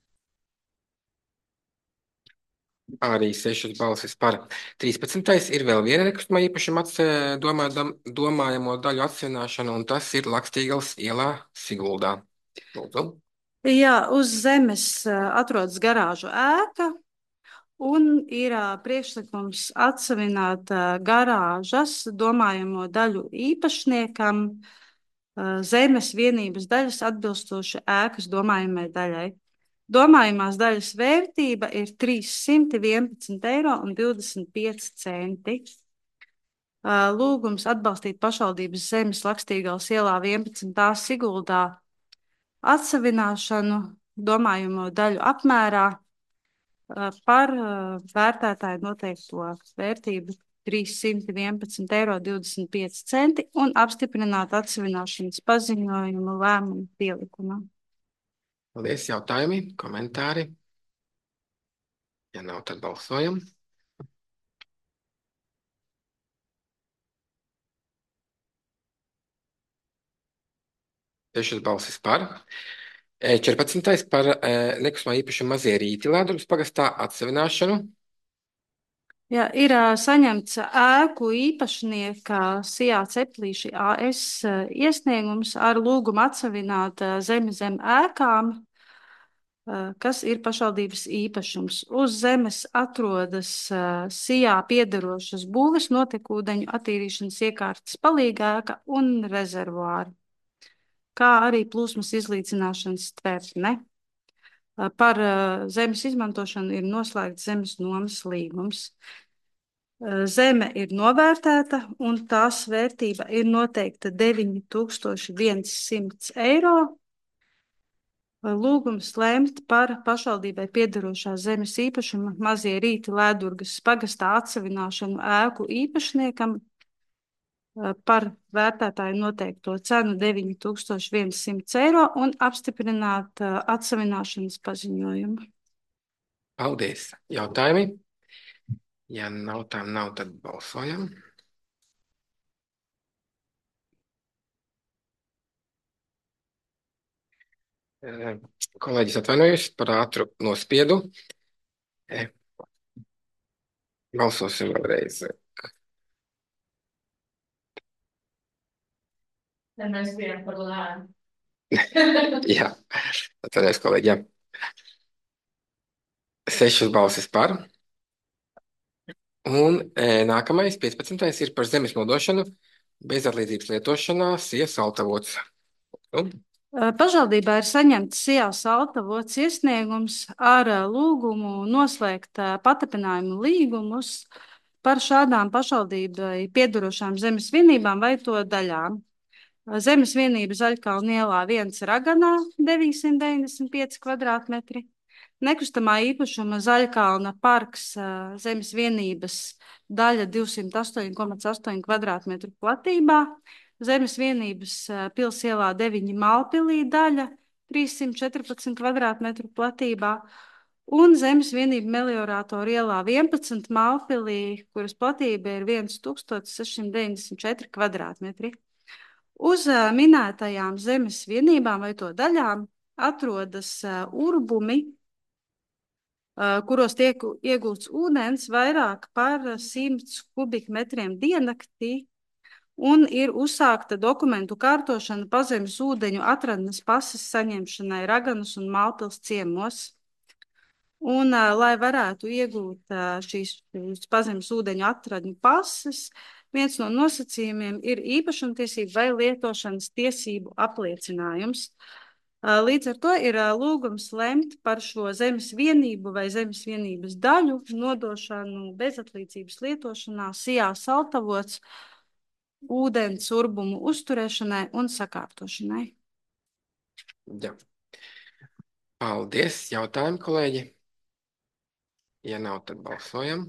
Arī sešas balsis par. 13. ir vēl viena nekustamā īpašuma domājamo daļu atsevināšana, un tas ir Lakstīgals ielā Siguldā. Lūdzu. Jā, uz zemes atrodas garāžu ēka, un ir priekšlikums atsevināt garāžas domājamo daļu īpašniekam zemes vienības daļas atbilstoši ēkas domājamai daļai. Domājamās daļas vērtība ir 311,25 eiro. Lūgums atbalstīt pašvaldības zemes Lakstīgals ielā 11. Siguldā atsevināšanu domājamo daļu apmērā par vērtētāju noteikto vērtību 311,25 eiro un apstiprināt atsevināšanas paziņojumu lēmumu pielikumā. Paldies, jautājumi, komentāri. Ja nav, tad balsojam. Sešas balsis par. 14. par nekustamā īpašuma Mazie Rīti Lēdurgas pagastā atsevināšanu. Jā, ir saņemts ēku īpašnieka Sijā Ceplīši AS iesniegums ar lūgumu atsevināt zemi zem ēkām, kas ir pašvaldības īpašums. Uz zemes atrodas Sijā piederošas būves notekūdeņu attīrīšanas iekārtas palīgēka un rezervuāri, kā arī plūsmas izlīdzināšanas tvertne. Par zemes izmantošanu ir noslēgts zemes nomas līgums. Zeme ir novērtēta, un tās vērtība ir noteikta 9100 eiro. Lūgums lemt par pašvaldībai piederošā zemes īpašuma Mazie Rīti Lēdurgas pagastā atsevināšanu ēku īpašniekam par vērtētāju noteikto cenu 9100 eiro un apstiprināt atsevināšanas paziņojumu. Paldies. Jautājumi? Ja nav, tad balsojam. Kolēģis atvainojos par ātru nospiedu. Balsosim vēlreiz. Tad mēs bijām par lēnu. Jā, atcerēs, kolēģi, jā. 6 balsis par. Un nākamais, 15. ir par zemes nodošanu bezatlīdzības lietošanā Sijas Altavots. Pašvaldībā ir saņemts Sijās Altavots iesniegums ar lūgumu noslēgt patapinājumu līgumus par šādām pašvaldībai piedarošām zemes vienībām vai to daļām. Zemes vienība Zaļkalna ielā 1 Raganā 995 kvadrātmetri. Nekustamā īpašuma Zaļkalna parks zemes vienības daļa 208,8 kvadrātmetru platībā. Zemes vienības Pils ielā 9 Malpilī daļa 314 kvadrātmetru platībā. Un zemes vienība Meliorātora ielā 11 Malpilī, kuras platība ir 1694 kvadrātmetri. Uz minētajām zemes vienībām vai to daļām atrodas urbumi, kuros tiek iegūts ūdens vairāk par 100 kubikmetriem diennaktī, un ir uzsākta dokumentu kārtošana pazemes ūdeņu atradnes pases saņemšanai Raganas un Malpils ciemos. Un, lai varētu iegūt šīs pazemes ūdeņu atradņu pases, viens no nosacījumiem ir īpašumtiesību vai lietošanas tiesību apliecinājums. Līdz ar to ir lūgums lemt par šo zemes vienību vai zemes vienības daļu nodošanu bezatlīdzības lietošanā Sijās Altavots ūdens urbumu uzturēšanai un sakārtošanai. Jā. Paldies. Jautājumi, kolēģi? Ja nav, tad balsojam.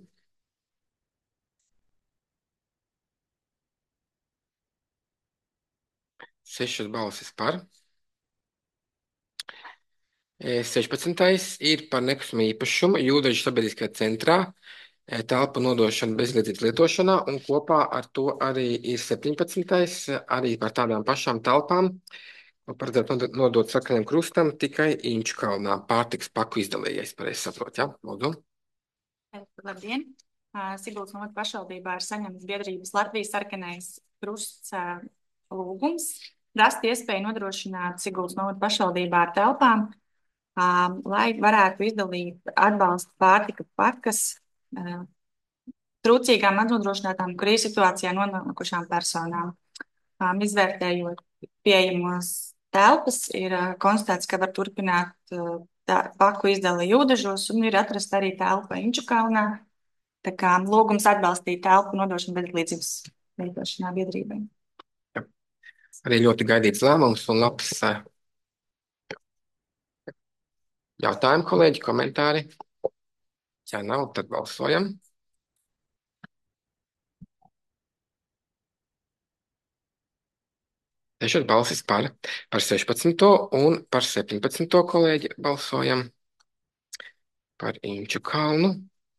Sešas balsis par. 16. ir par nekustamo īpašumu Jūdeģu sabiedriskajā centrā telpu nodošanu bezliedzības lietošanā, un kopā ar to arī ir 17. arī par tādām pašām telpām, ko paredzētu nodot Sarkanajam Krustam, tikai Inčukalnā pārtiks paku izdalījies, pareizi saprot, jā? Lūdzu. Labdien! Siguldas novada pašvaldībā ir saņemts biedrības Latvijas Sarkanais Krusts lūgums rast iespēju nodrošināt Siguldas novada pašvaldībā ar telpām, lai varētu izdalīt atbalsta pārtika pakas trūcīgām nodrošinātām krīzes situācijā nonākušām personām. Izvērtējot pieejamos telpas, ir konstatēts, ka var turpināt paku izdali Jūdežos un ir atrasta arī telpa Inčukalnā. Tā kā lūgums atbalstīt telpu nodošanu bezliedzības lietošanā biedrībai. Arī ļoti gaidīts lēmums un labs jautājumi, kolēģi, komentāri. Ja nav, tad balsojam. Sešas balsis par 16. un par 17. kolēģi balsojam. Par Inčukalnu.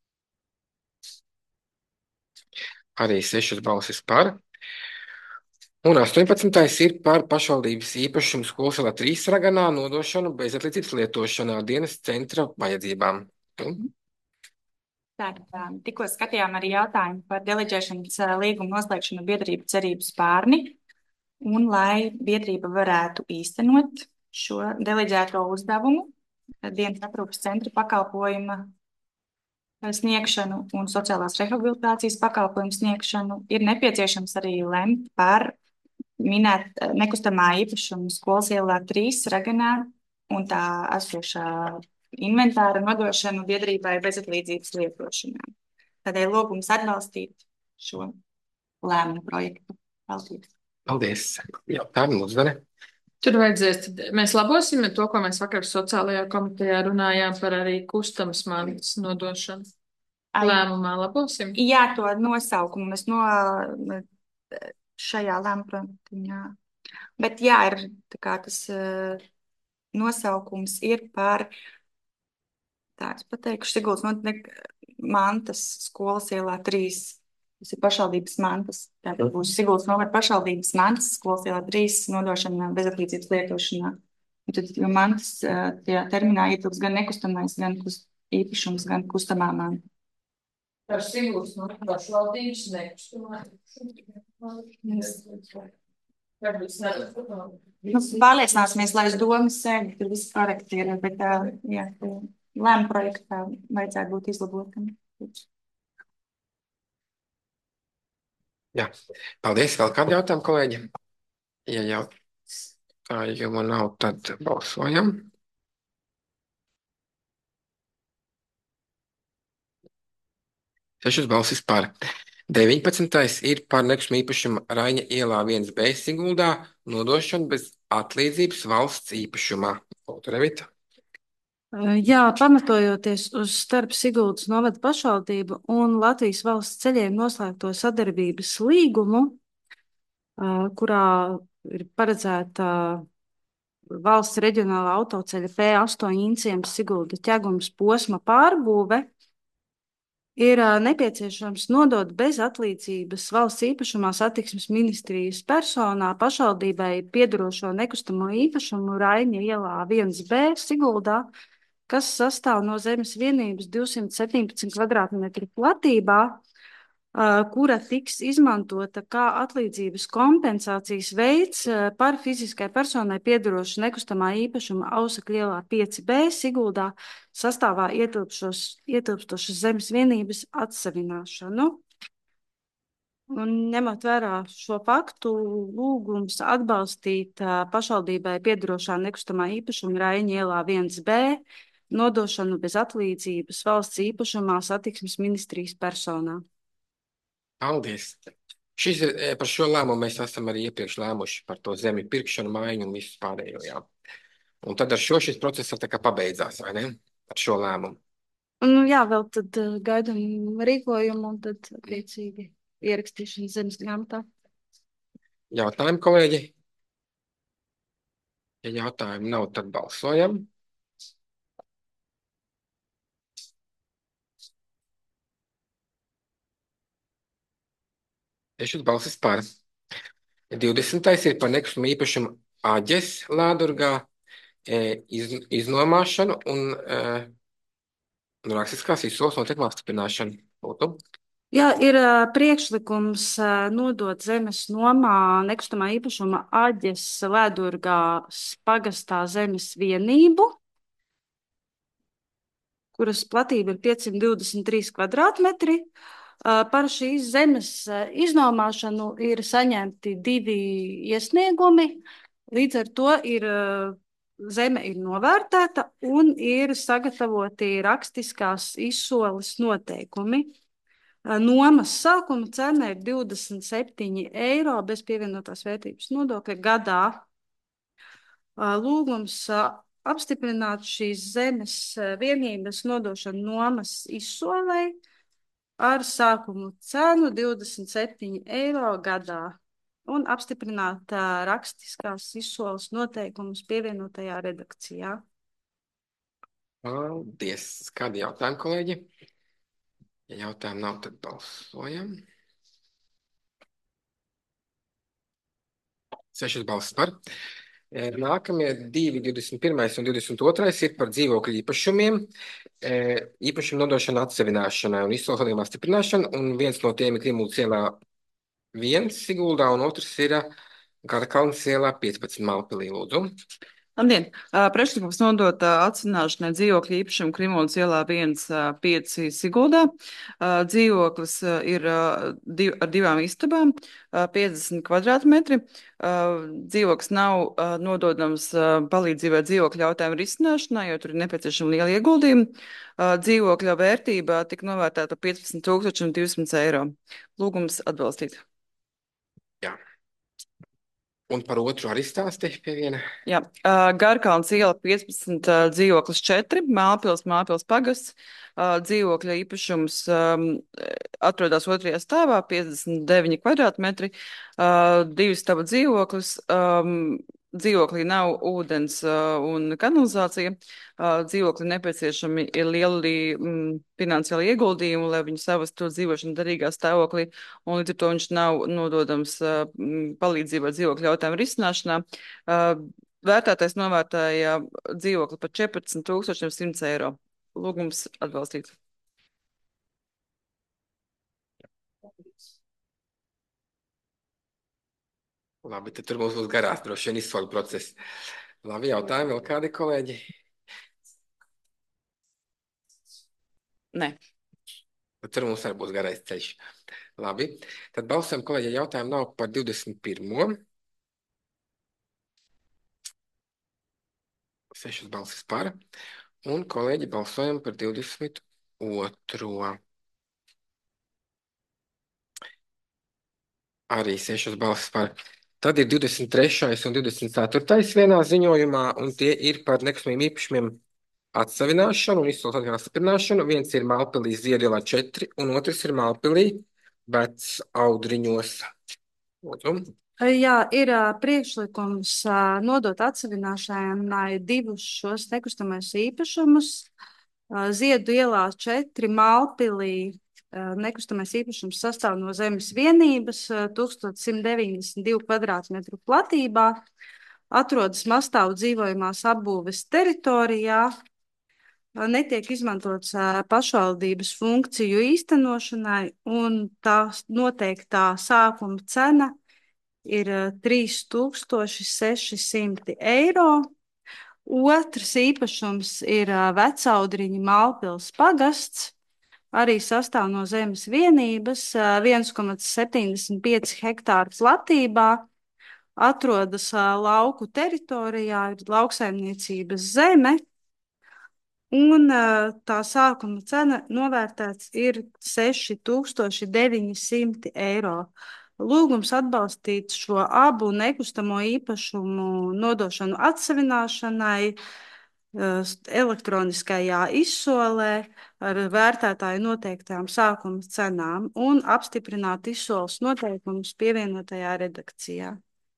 Arī 6 balsis par. Un 18. ir par pašvaldības īpašumu Skolas ielā 3 Raganā nodošanu bezatlīdzības lietošanā dienas centra vajadzībām. Tikko skatījām arī jautājumu par deleģēšanas līgumu noslēgšanu biedrību Cerību Spārni, un lai biedrība varētu īstenot šo deleģēto uzdevumu, dienas aprūpes centra pakalpojuma sniegšanu un sociālās rehabilitācijas pakalpojumu sniegšanu, ir nepieciešams arī lemt par minēt nekustamā īpašuma Skolas ielā 3 Raganā un tā esošā inventāra nodošanu biedrībai bezatlīdzības lietošanā. Tādēļ lūgums atbalstīt šo lēmumu projektu. Paldies. Paldies. Jautājumu uzdevē. Tur vajadzēs, mēs labosim to, ko mēs vakar sociālajā komitejā runājām par arī kustamas mantas nodošanu. Lēmumā labosim? Jā, to nosaukumu mēs šajā lēmumā. Bet jā, ir tā kā tas nosaukums ir par, tā es pateikšu, Siguldas mantas Skolas ielā 3. Tas ir pašvaldības mantas. Tātad būs Siguldas novada pašvaldības mantas Skolas ielā 3 nodošana bezatlīdzības lietošanā. Un tad mantas tajā terminā ietilps gan nekustamais, gan īpašums, gan kustamā manta. Par Siguldas novada pašvaldības nekustamā. Pārliecināsimies, lai uz domas sēdi, tur viss korekti ir, bet jā, lēma projektā vajadzētu būt izlabotam. Jā, paldies. Vēl kādu jautājumu, kolēģi? Ja jautājumu nav, tad balsojam. Sešas balsis par. 19. ir par nekustamā īpašuma Raņa ielā 1B Siguldā nodošanu bez atlīdzības valsts īpašumā. Revita. Jā, pamatojoties uz starp Siguldas novada pašvaldību un Latvijas valsts ceļiem noslēgto sadarbības līgumu, kurā ir paredzēta valsts reģionālā autoceļa P8 Inciems Sigulda ķegums posma pārbūve, ir nepieciešams nodot bez atlīdzības valsts īpašumā satiksmes ministrijas personā pašvaldībai piedarošo nekustamo īpašumu Raņa ielā 1B Siguldā, kas sastāv no zemes vienības 217 kvadrātmetru platībā, kura tiks izmantota kā atlīdzības kompensācijas veids par fiziskai personai piedarošu nekustamā īpašuma Ausakļu ielā 5B Siguldā sastāvā ietilpstošas zemes vienības atsavināšanu. Un ņemot vērā šo faktu, lūgums atbalstīt pašvaldībai piedarošā nekustamā īpašuma Raņa ielā 1B nodošanu bez atlīdzības valsts īpašumā satiksmes ministrijas personā. Paldies. Par šo lēmumu mēs esam arī iepriekš lēmuši par to zemi pirkšanu, maiņu un visu pārējo. Jā. Un tad ar šo šis process tā kā pabeidzās, vai ne? Ar šo lēmumu. Nu, jā, vēl tad gaidām rīkojumu un tad attiecīgi ierakstīšanu zemes grāmatā. Jautājumi, kolēģi? Ja jautājumu nav, tad balsojam. Sešas balsis par. 20. ir par nekustamā īpašumu Aģes Lādurgā iznomāšanu un rakstiskās izsoles noteikumu apstiprināšanu. Lūdzu. Jā, ir priekšlikums nodot zemes nomā nekustamā īpašuma Aģes Lēdurgās pagastā zemes vienību, kuras platība ir 523 kvadrātmetri. Par šīs zemes iznomāšanu ir saņemti 2 iesniegumi. Līdz ar to zeme ir novērtēta un ir sagatavoti rakstiskās izsoles noteikumi. Nomas sākuma cena ir 27 eiro bez pievienotās vērtības nodokļa gadā. Lūgums apstiprināt šīs zemes vienības nodošanu nomas izsolei ar sākumu cenu 27 eiro gadā un apstiprināt rakstiskās izsoles noteikumus pievienotajā redakcijā. Paldies. Kādi jautājumi, kolēģi? Ja jautājumu nav, tad balsojam. 6 balsis par. Nākamie 2, 21. un 22. ir par dzīvokļu īpašumiem, īpašumu nodošanu atsevināšanai un izsolījuma stiprināšanu, un viens no tiem ir Krimuldas ielā 1 Siguldā, un otrs ir Garakalnas ielā 15 Malpilī, lūdzu. Labdien! Priekšlikums nodot atsevināšanai dzīvokļu īpašumu Krimuldas ielā 1,5 Siguldā. Dzīvoklis ir ar 2 istabām, 50 kvadrātmetri. Dzīvoklis nav nododams palīdzībai dzīvokļu jautājumu risināšanai, jo tur ir nepieciešama liela ieguldījuma. Dzīvokļa vērtība tika novērtēta 15,200 eiro. Lūgums atbalstīt. Jā. Un par otru arī stāstīja pie viena. Jā, Garkalnas iela 15, dzīvoklis 4, Mālpils pagasts. Dzīvokļa īpašums atrodas 2. stāvā, 59 kvadrātmetri, 2 staba dzīvoklis. Dzīvoklī nav ūdens un kanalizācija. Dzīvokli nepieciešami ir lieli finansiāli ieguldījumi, lai viņi savastu to dzīvošanu derīgā stāvoklī, un līdz ar to viņš nav nododams palīdzībai dzīvokļu jautājumu risināšanā. Vērtētais novērtēja dzīvokli par 14,100 eiro. Lūgums atbalstīt. Labi, tad tur mums būs garās droši vien izsoļu process. Labi, jautājumi vēl kādi kolēģi? Nē. Tur mums arī būs garais ceļš. Labi, tad balsojam, kolēģi, ja jautājumu nav par 21. 6 balsis par. Un kolēģi balsojam par 22. Arī 6 balsis par. Tad ir 23. un 24. vienā ziņojumā, un tie ir par nekustamiem īpašumiem atsavināšanu un izsoles atkārt stiprināšanu. Viens ir Mālpilī Ziedielā 4, un otrs ir Mālpilī Vec Audriņos. Lūdzu. Jā, ir priekšlikums nodot atsavināšanai divus šos nekustamais īpašumus. Ziedu ielā 4 Mālpilī nekustamais īpašums sastāv no zemes vienības 1192 kvadrātmetru platībā, atrodas Mastāvu dzīvojamās apbūves teritorijā, netiek izmantots pašvaldības funkciju īstenošanai, un tā noteiktā sākuma cena ir 3600 eiro. Otrs īpašums ir Vecaudriņa Mālpils pagasts, arī sastāv no zemes vienības 1,75 hektāru platībā, atrodas lauku teritorijā, ir lauksaimniecības zeme, un tā sākuma cena novērtēts ir 6900 eiro. Lūgums atbalstīt šo abu nekustamo īpašumu nodošanu atsavināšanai elektroniskajā izsolē ar vērtētāju noteiktām sākuma cenām un apstiprināt izsoles noteikumus pievienotajā redakcijā.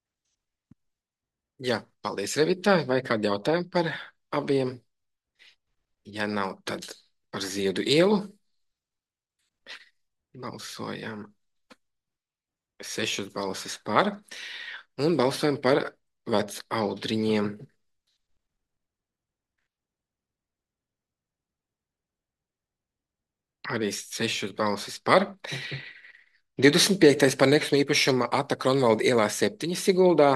Jā, paldies, Revita. Vai kādi jautājumi par abiem? Ja nav, tad par Ziedu ielu. Balsojam 6 balsis par un balsojam par Vec Audriņiem. Arī 6 balsis par. 25. par nekustamā īpašuma Ata Kronvalda ielā 7 Siguldā.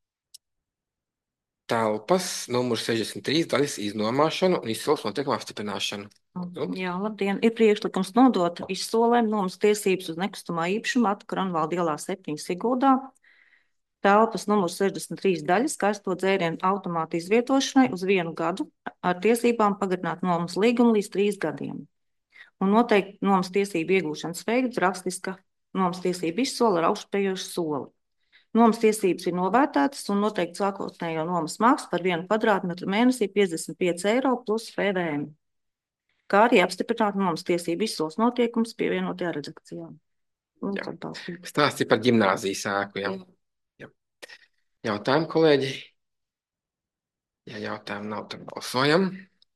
Telpas numurs 63 daļas iznomāšanu un izsoles noteikumu apstiprināšanu. Jā, labdien. Ir priekšlikums nodot izsolēm nomas tiesības uz nekustamā īpašuma Ata Kronvalda ielā 7 Siguldā. Telpas numurs 63 daļas skaisto dzērienu automātu izvietošanai uz 1 gadu ar tiesībām pagarināt nomas līgumu līdz 3 gadiem. Un noteikti nomas tiesību iegūšanas veids rakstiska nomas tiesību izsole ar augšupejošu soli. Nomas tiesības ir novērtētas un noteikti sākotnējo nomas maksu par 1 kvadrātmetru mēnesī 55 eiro plus PVN. Kā arī apstiprināt nomas tiesību izsoles notiekums pievienotajā redakcijā. Stāsts ir par ģimnāzijas ēku. Jā. Jautājumi, kolēģi? Ja jautājumu nav, tad balsojam.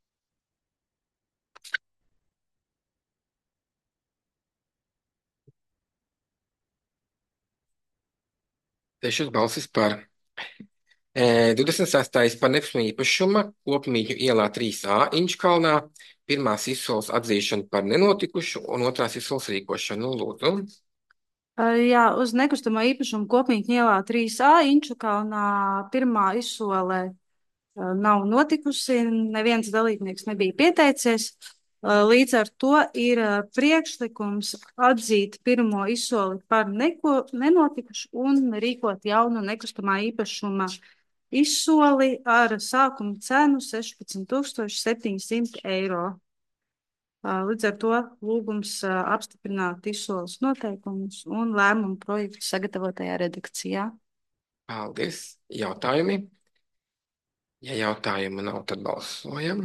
Sešas balsis par. 26. par nekustamā īpašuma Kopmīļu ielā 3A Inčkalnā. Pirmās izsoles atzīšana par nenotikušu un otrās izsoles rīkošanu. Lūdzu. Jā, uz nekustamo īpašumu Kopmīļu ielā 3A Inčkalnā pirmā izsole nav notikusi, neviens dalībnieks nebija pieteicies. Līdz ar to ir priekšlikums atzīt pirmo izsoli par nenotikušu un rīkot jaunu nekustamā īpašuma izsoli ar sākuma cenu 16 700 eiro. Līdz ar to lūgums apstiprināt izsoles noteikumus un lēmumu projektu sagatavotajā redakcijā. Paldies. Jautājumi? Ja jautājumu nav, tad balsojam.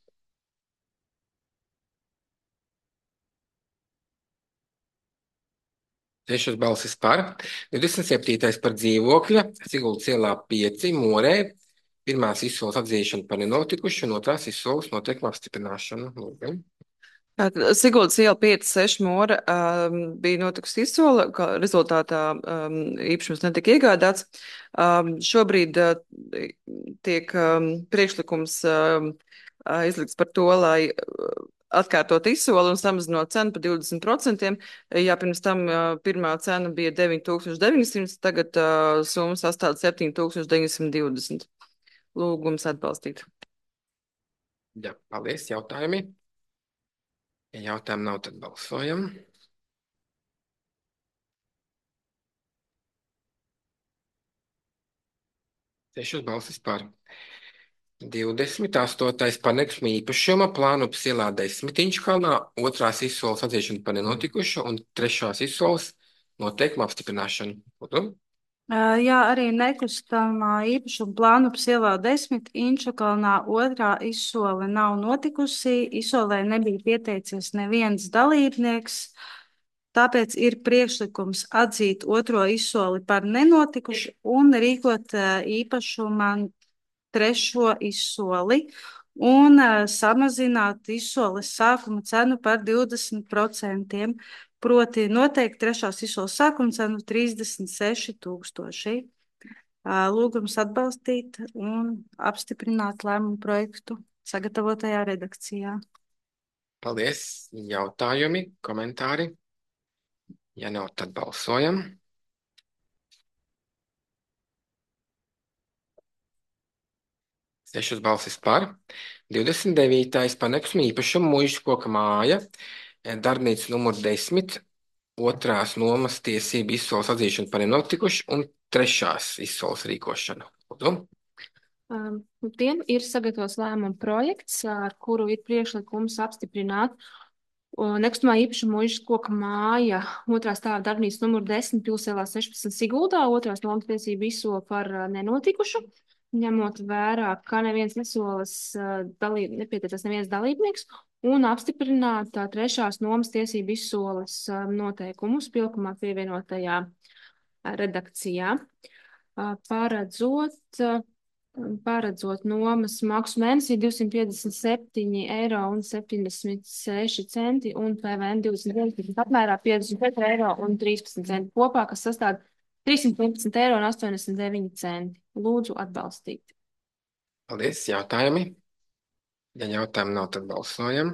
Sešas balsis par. 27. par dzīvokļa Siguldas ielā 5 Morē. Pirmās izsoles atzīšana par nenotikušu un otrās izsoles noteikumu apstiprināšanu. Lūdzu. Siguldas iela 5-6 Mora bija notikusi izsole, kā rezultātā īpašums netika iegādāts. Šobrīd tiek priekšlikums izlikts par to, lai atkārtot izsoli un samazinot cenu par 20%. Ja pirms tam pirmā cena bija 9,900, tagad summa sastāv 7,920. Lūgums atbalstīt. Jā, paldies. Jautājumi? Ja jautājumu nav, tad balsojam. Sešas balsis par. 28. par nekustamā īpašuma Plānupes ielā 10 Inčkalnā, otrās izsoles atzīšana par nenotikušu un trešās izsoles noteikuma apstiprināšanu. Lūdzu. Jā, arī nekustamā īpašuma Plānupes ielā 10 Inčkalnā otrā izsole nav notikusi. Izsolē nebija pieteicies neviens dalībnieks. Tāpēc ir priekšlikums atzīt otro izsoli par nenotikušu un rīkot īpašumā trešo izsoli un samazināt izsoles sākuma cenu par 20%. Proti noteikti trešās izsoles sākuma cenu 36,000. Lūgums atbalstīt un apstiprināt lēmumu projektu sagatavotajā redakcijā. Paldies. Jautājumi, komentāri? Ja nav, tad balsojam. Sešas balsis par. 29. par nekustamā īpašumu Muižas koka māja, darbnīca numur 10, otrās nomas tiesību izsoles atzīšana par nenotikušu un trešās izsoles rīkošanu. Lūdzu. Labdien, ir sagatavots lēmuma projekts, ar kuru ir priekšlikums apstiprināt nekustamā īpašuma Muižas koka māja, otrā stāva darbnīca numur 10, Pilsēlā 16 Siguldā, otrās nomas tiesību izsoli par nenotikušu, ņemot vērā, ka neviens nepieteicās neviens dalībnieks, un apstiprināt trešās nomas tiesību izsoles noteikumus pilkumā pievienotajā redakcijā, paredzot nomas maksu mēnesī 257,76 eiro un PVN 20 apmērā 54,13 eiro kopā, kas sastāv 311,89 eiro. Lūdzu atbalstīt. Paldies. Jautājumi? Ja jautājumu nav, tad balsojam.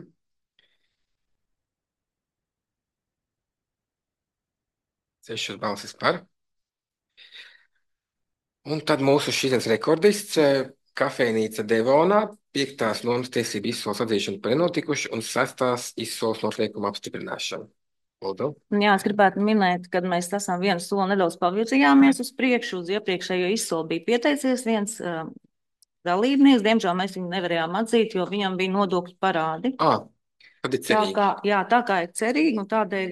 Sešas balsis par. Un tad mūsu šīsdienas rekordists kafejnīca Devonā, 5. nomas tiesību izsoles atzīšana par nenotikušu un 6. izsoles noteikuma apstiprināšanu. Lūdzu. Jā, es gribētu minēt, kad mēs esam vienu soli nedaudz pavirzījāmies uz priekšu, uz iepriekšējo izsoli bija pieteicies viens dalībnieks. Diemžēl mēs viņu nevarējām atzīt, jo viņam bija nodokļu parādi. Tad ir cerīgi. Tā kā ir cerīgi un tādēļ.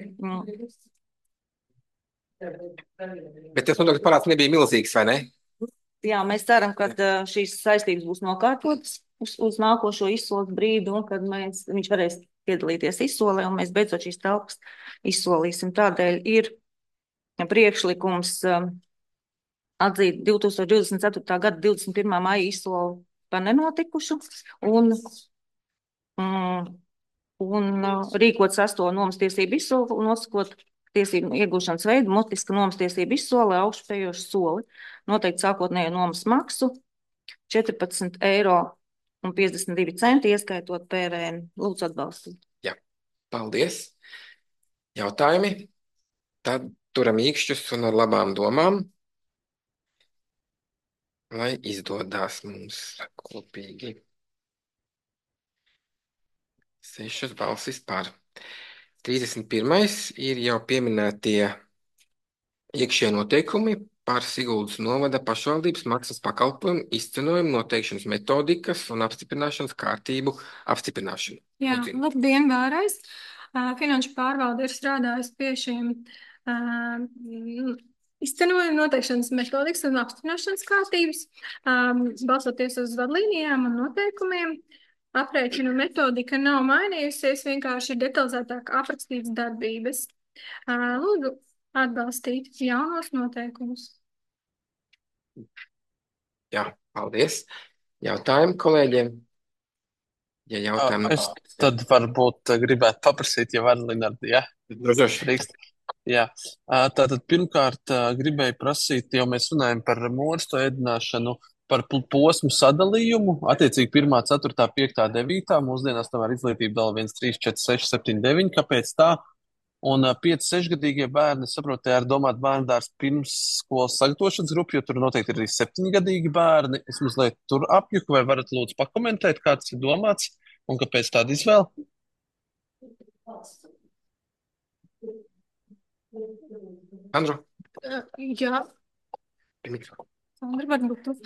Bet tas nodokļu parāds nebija milzīgs, vai ne? Jā, mēs ceram, ka šīs saistības būs nokārtotas uz nākošo izsoles brīdi, un kad viņš varēs piedalīties izsolē, un mēs beidzot šīs telpas izsolīsim. Tādēļ ir priekšlikums atzīt 2024. gada 21. maija izsoli par nenotikušu un rīkot 6. nomas tiesību izsoli un nosakot tiesību iegūšanas veidu, mutiska nomas tiesību izsolē augšupejošu soli. Noteikti sākotnējo nomas maksu 14,52 eiro, ieskaitot PVN. Lūdzu atbalstīt. Jā, paldies. Jautājumi? Tad turam īkšķus un ar labām domām, lai izdodās mums kopīgi. Sešas balsis par. 31. ir jau pieminētie iekšējie noteikumi par Siguldas novada pašvaldības maksas pakalpojumu izcenojumu noteikšanas metodikas un apstiprināšanas kārtību apstiprināšanu. Jā, labdien vēlreiz. Finanšu pārvalde ir strādājusi pie šiem izcenojumu noteikšanas metodikas un apstiprināšanas kārtības, balstoties uz vadlīnijām un noteikumiem. Aprēķinu metodika nav mainījusies, vienkārši ir detalizētāk aprakstītas darbības. Lūdzu atbalstīt jaunos noteikumus. Jā, paldies. Jautājumi kolēģiem? Ja jautājumi... Es tad varbūt gribētu paprasīt, ja var, Linardi, ja? Droši. Jā. Tātad pirmkārt gribēju prasīt, jo mēs runājam par morstu ēdināšanu par posmu sadalījumu. Attiecīgi 1., 4., 5., 9. Mūsdienās tomēr izglītība dala 1, 3, 4, 6, 7, 9. Kāpēc tā? Un 5, 6-gadīgie bērni, saprotu, ir domāt bērndārs pirmsskolas sagatavošanas grupu, jo tur noteikti ir arī 7-gadīgi bērni. Es mazliet tur apjuku, vai varat lūdzu pakomentēt, kā tas ir domāts un kāpēc tāda izvēle? Andru? Jā. Sandra, varbūt tu.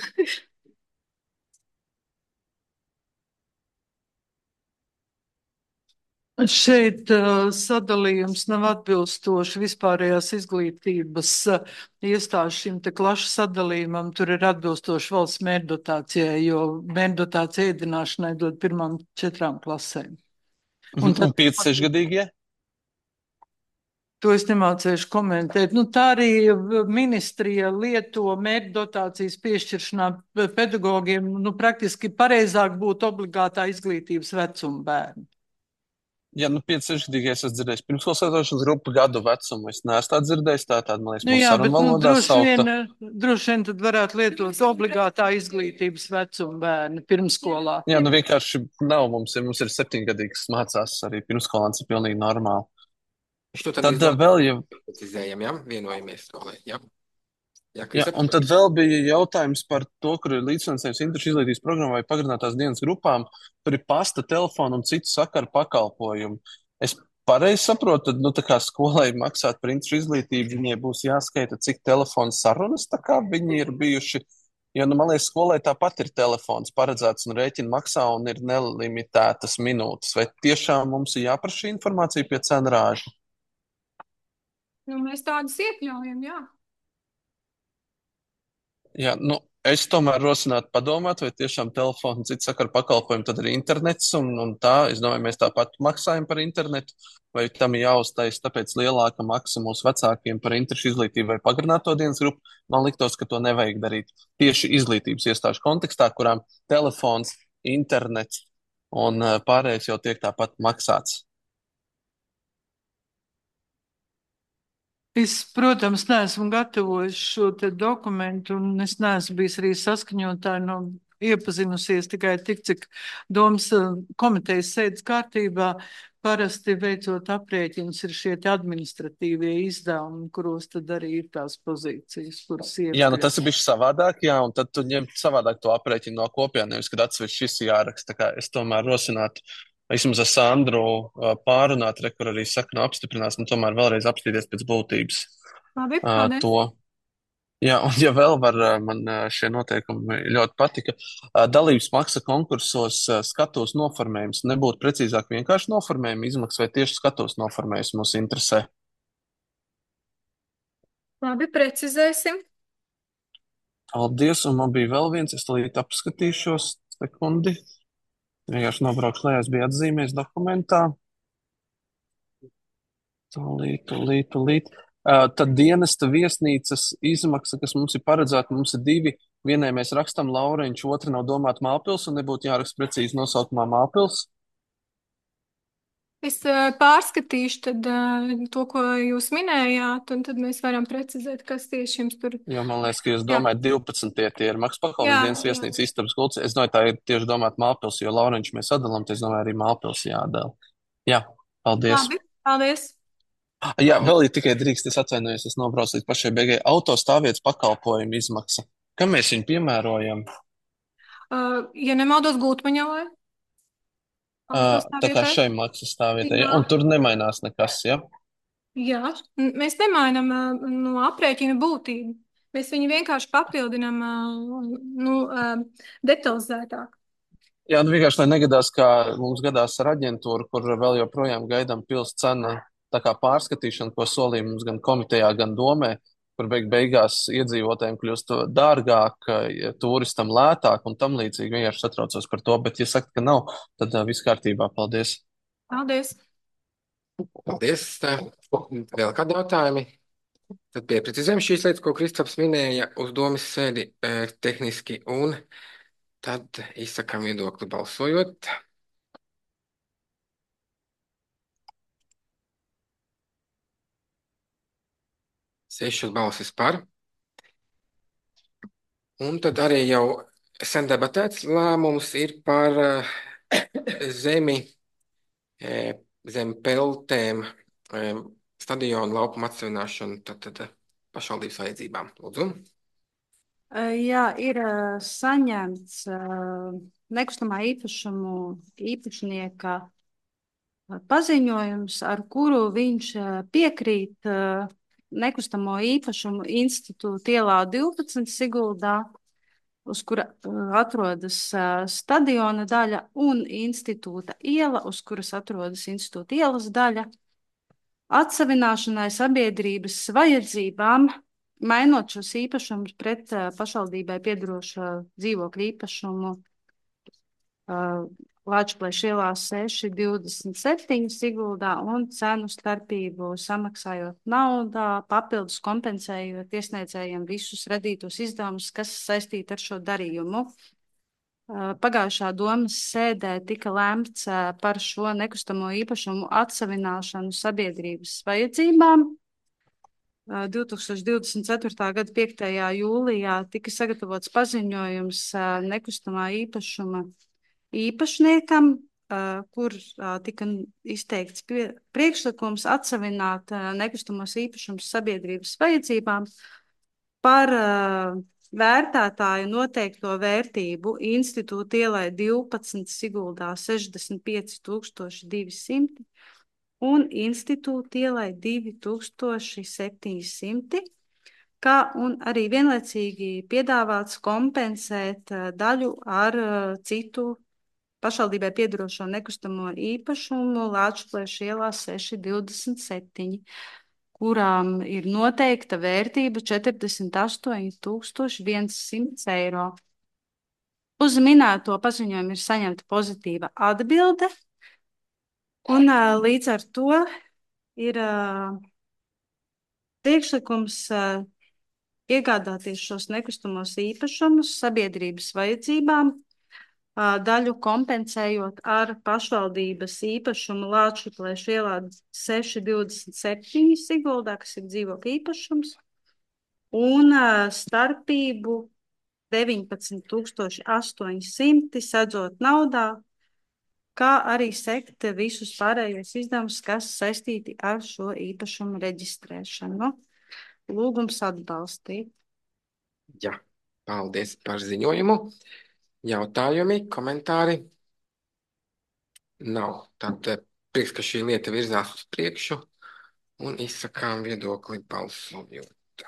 Šeit sadalījums nav atbilstoši vispārējās izglītības iestāžu šim te klašu sadalījumam. Tur ir atbilstoši valsts mērķdotācijai, jo mērķdotācija ēdināšanai dod 1. 4. klasēm. Un 5, 6-gadīgie? To es nemācēšu komentēt. Nu, tā arī ministrija lieto mērķdotācijas piešķiršanā pedagogiem. Nu, praktiski pareizāk būtu obligātā izglītības vecuma bērni. Jā, 5, 6-gadīgais es dzirdēju pirmskolas sagatavošanas grupu gadu vecumu. Es neesmu tā dzirdējis, tāda, man liekas, mūsu sarunvalodā saukta. Droši vien tad varētu lietot obligātā izglītības vecuma bērni pirmskolā. Jā, vienkārši nav mums ir 7-gadīgs, kas mācās arī pirmskolāns, ir pilnīgi normāli. Tad vēl jau precizējam, jā, vienojamies, kolēģi, jā. Jā, un tad vēl bija jautājums par to, kur ir līdzfinansējums interešu izglītības programmai pagarinātās dienas grupām. Tur ir pasta, telefona un citu sakaru pakalpojumu. Es pareizi saprotu, tad, tā kā skolai maksāt par interešu izglītību, viņai būs jāskaita, cik telefona sarunas, tā kā viņi ir bijuši. Jo, man liekas, skolai tāpat ir telefons paredzēts un rēķina maksā un ir nelimitētas minūtes. Vai tiešām mums ir jāprasa šī informācija pie cenrāža? Mēs tādas iekļaujam, jā. Jā, es tomēr rosinātu padomāt, vai tiešām telefonu un citu sakaru pakalpojumu tad ir internets un tā. Es domāju, mēs tāpat maksājam par internetu, vai tam ir jāuztais tāpēc lielāka maksa mūsu vecākiem par interešu izglītību vai pagarināto dienas grupu. Man liktos, ka to nevajag darīt tieši izglītības iestāžu kontekstā, kurām telefons, internets un pārējais jau tiek tāpat maksāts. Es, protams, neesmu gatavojis šo te dokumentu, un es neesmu bijis arī saskaņotāji iepazinusies tikai tik, cik domas komitejas sēdes kārtībā. Parasti veicot aprēķinus ir šie administratīvie izdevumi, kuros tad arī ir tās pozīcijas, kuras iekļaut. Jā, tas ir bijis savādāk, jā, un tad tu ņem savādāk to aprēķinu no kopijā, nevis, kad atsevišķi šis jāraksta. Tā kā es tomēr rosinātu vismaz ar Sandru pārunāt, kur arī saka, apstiprinās, un tomēr vēlreiz apstīties pēc būtības. Labi, to. Jā, un ja vēl var, man šie noteikumi ļoti patika. Dalības maksa konkursos skatos noformējums. Nebūtu precīzāk vienkārši noformējuma izmaksas vai tieši skatos noformējums mūs interesē? Labi, precizēsim. Paldies, un man bija vēl viens, es līdz apskatīšos sekundi. Vienkārši nobraukšu, lai es biju atzīmējis dokumentā. Tūlīt. Tad dienesta viesnīcas izmaksa, kas mums ir paredzēta, mums ir 2. Vienai mēs rakstam Laureņš, otra nav domāta Mālpils, un nebūtu jāraksta precīzi nosaukumā Mālpils. Es pārskatīšu tad to, ko jūs minējāt, un tad mēs varam precizēt, kas tieši jums tur. Jo man liekas, ka jūs domājat 12. Tie ir Maks pakalpojums dienas viesnīcas istabas gults. Es domāju, tā ir tieši domāta Mālpils, jo Laureņš mēs sadalām, tad es domāju, arī Mālpils jādala. Jā, paldies. Labi, paldies. Jā, vēl ir tikai drīkst, es atvainojos, es nobraucu līdz pašai beigai. Autostāvvietas pakalpojumu izmaksa. Kam mēs viņu piemērojam? Ja nemaldos Gūtmaņavai. Tā kā šai maksas stāvvietai, un tur nemainās nekas, ja? Jā, mēs nemainam no aprēķina būtību. Mēs viņu vienkārši papildinam detalizētāk. Jā, vienkārši, lai negadās, kā mums gadās ar aģentūru, kur vēl joprojām gaidām pils cena tā kā pārskatīšana, ko solīja mums gan komitejā, gan domē, kur beigās iedzīvotājiem kļūst dārgāk, turistam lētāk un tam līdzīgi. Vienkārši satraucos par to, bet ja saka, ka nav, tad viss kārtībā. Paldies. Paldies. Paldies. Vēl kādi jautājumi? Tad pieprecizējam šīs lietas, ko Kristaps minēja uz domas sēdi tehniski, un tad izsakām viedokli balsojot. Sešas balsis par. Un tad arī jau sen debatēts lēmums ir par zemi, zem peltēm, stadionu laukumu atsevināšanu tad pašvaldības vajadzībām. Lūdzu. Jā, ir saņemts nekustamā īpašumu īpašnieka paziņojums, ar kuru viņš piekrīt nekustamo īpašumu institūta ielā 12 Siguldā, uz kura atrodas stadiona daļa, un institūta iela, uz kuras atrodas institūta ielas daļa, atsevināšanai sabiedrības vajadzībām, mainot šos īpašumus pret pašvaldībai piederošo dzīvokļu īpašumu Lāčplēša ielā 6,27 Siguldā un cenu starpību samaksājot naudā, papildus kompensējot iesniedzējiem visus radītos izdevumus, kas saistīti ar šo darījumu. Pagājušā domas sēdē tika lēmts par šo nekustamo īpašumu atsevināšanu sabiedrības vajadzībām. 2024. gada 5. jūlijā tika sagatavots paziņojums nekustamā īpašuma īpašniekam, kur tika izteikts priekšlikums atsevināt nekustamos īpašumus sabiedrības vajadzībām par vērtētāju noteikto vērtību institūta ielai 12 Siguldā 65,200 un institūta ielai 2,700, kā un arī vienlaicīgi piedāvāts kompensēt daļu ar citu pašvaldībai piederošo nekustamo īpašumu Lāčplēša ielā 6,27, kurām ir noteikta vērtība 48,100 eiro. Uz minēto paziņojumu ir saņemta pozitīva atbilde, un līdz ar to ir priekšlikums iegādāties šos nekustamos īpašumus sabiedrības vajadzībām, daļu kompensējot ar pašvaldības īpašumu Lāčplēša ielā 6,27 Siguldā, kas ir dzīvokļu īpašums, un starpību 19,800 sedzot naudā, kā arī sekt visus pārējos izdevumus, kas saistīti ar šo īpašumu reģistrēšanu. Lūgums atbalstīt. Jā, paldies par ziņojumu. Jautājumi, komentāri? Nav. Tad prieks, ka šī lieta virzās uz priekšu un izsakām viedokli balsojot.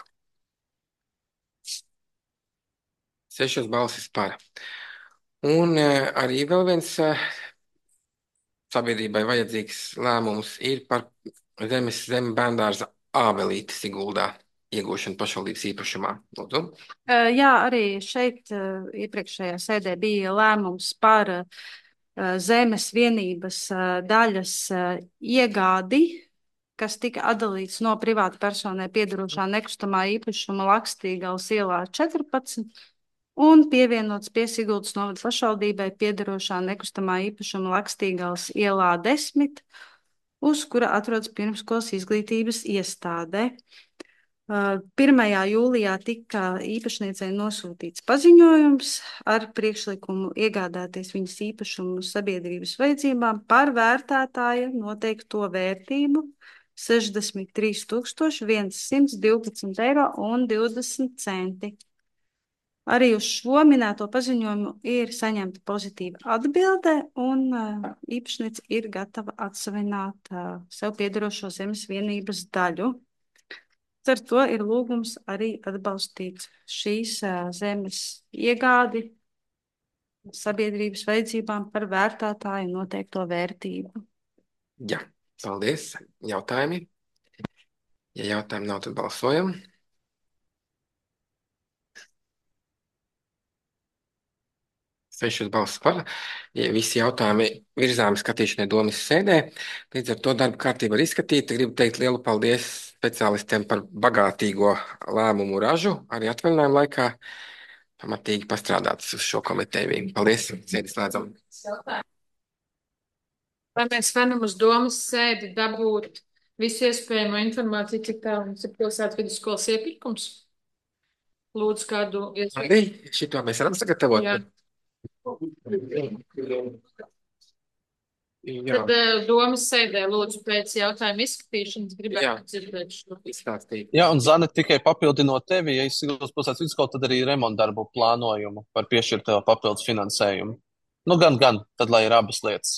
6 balsis par. Un arī vēl viens sabiedrībai vajadzīgs lēmums ir par zemes bērndārza Ābelīti Siguldā iegūšanu pašvaldības īpašumā. Lūdzu. Jā, arī šeit iepriekšējā sēdē bija lēmums par zemes vienības daļas iegādi, kas tika atdalīts no privāta personai piederošā nekustamā īpašuma Lakstīgales ielā 14 un pievienots pie Siguldas novada pašvaldībai piederošā nekustamā īpašuma Lakstīgales ielā 10, uz kura atrodas pirmsskolas izglītības iestādē. 1. jūlijā tika īpašniecei nosūtīts paziņojums ar priekšlikumu iegādāties viņas īpašumu sabiedrības vajadzībām par vērtētāja noteikto vērtību 63,112,20 eiro un 20 centi. Arī uz šo minēto paziņojumu ir saņemta pozitīva atbilde, un īpašniece ir gatava atsavināt sev piederošo zemes vienības daļu. Ar to ir lūgums arī atbalstīt šīs zemes iegādi sabiedrības vajadzībām par vērtētāju noteikto vērtību. Jā, paldies. Jautājumi? Ja jautājumi nav, tad balsojam. Sešas balsis par. Ja visi jautājumi virzāmi skatīšanai domas sēdē, līdz ar to darba kārtība ir izskatīta. Gribu teikt lielu paldies speciālistiem par bagātīgo lēmumu ražu, arī atvaļinājuma laikā pamatīgi pastrādāts uz šo komiteju. Paldies, sēdi slēdzam. Vai mēs varam uz domas sēdi dabūt visu iespējamo informāciju, cik tā mums ir pilsētas vidusskolas iepirkums? Lūdzu, kādu iespēju. Andi, šito mēs varam sagatavot. Jā. Jā, Tad domas sēdē lūdzu pēc jautājuma izskatīšanas jā, gribētu dzirdēt šo. izstāstīt. Jā, un Zane, tikai papildinot tevi, ja Siguldas pilsētas vidusskola, tad arī remontdarbu plānojumu par piešķirto papildus finansējumu. Nu, gan, tad lai ir abas lietas.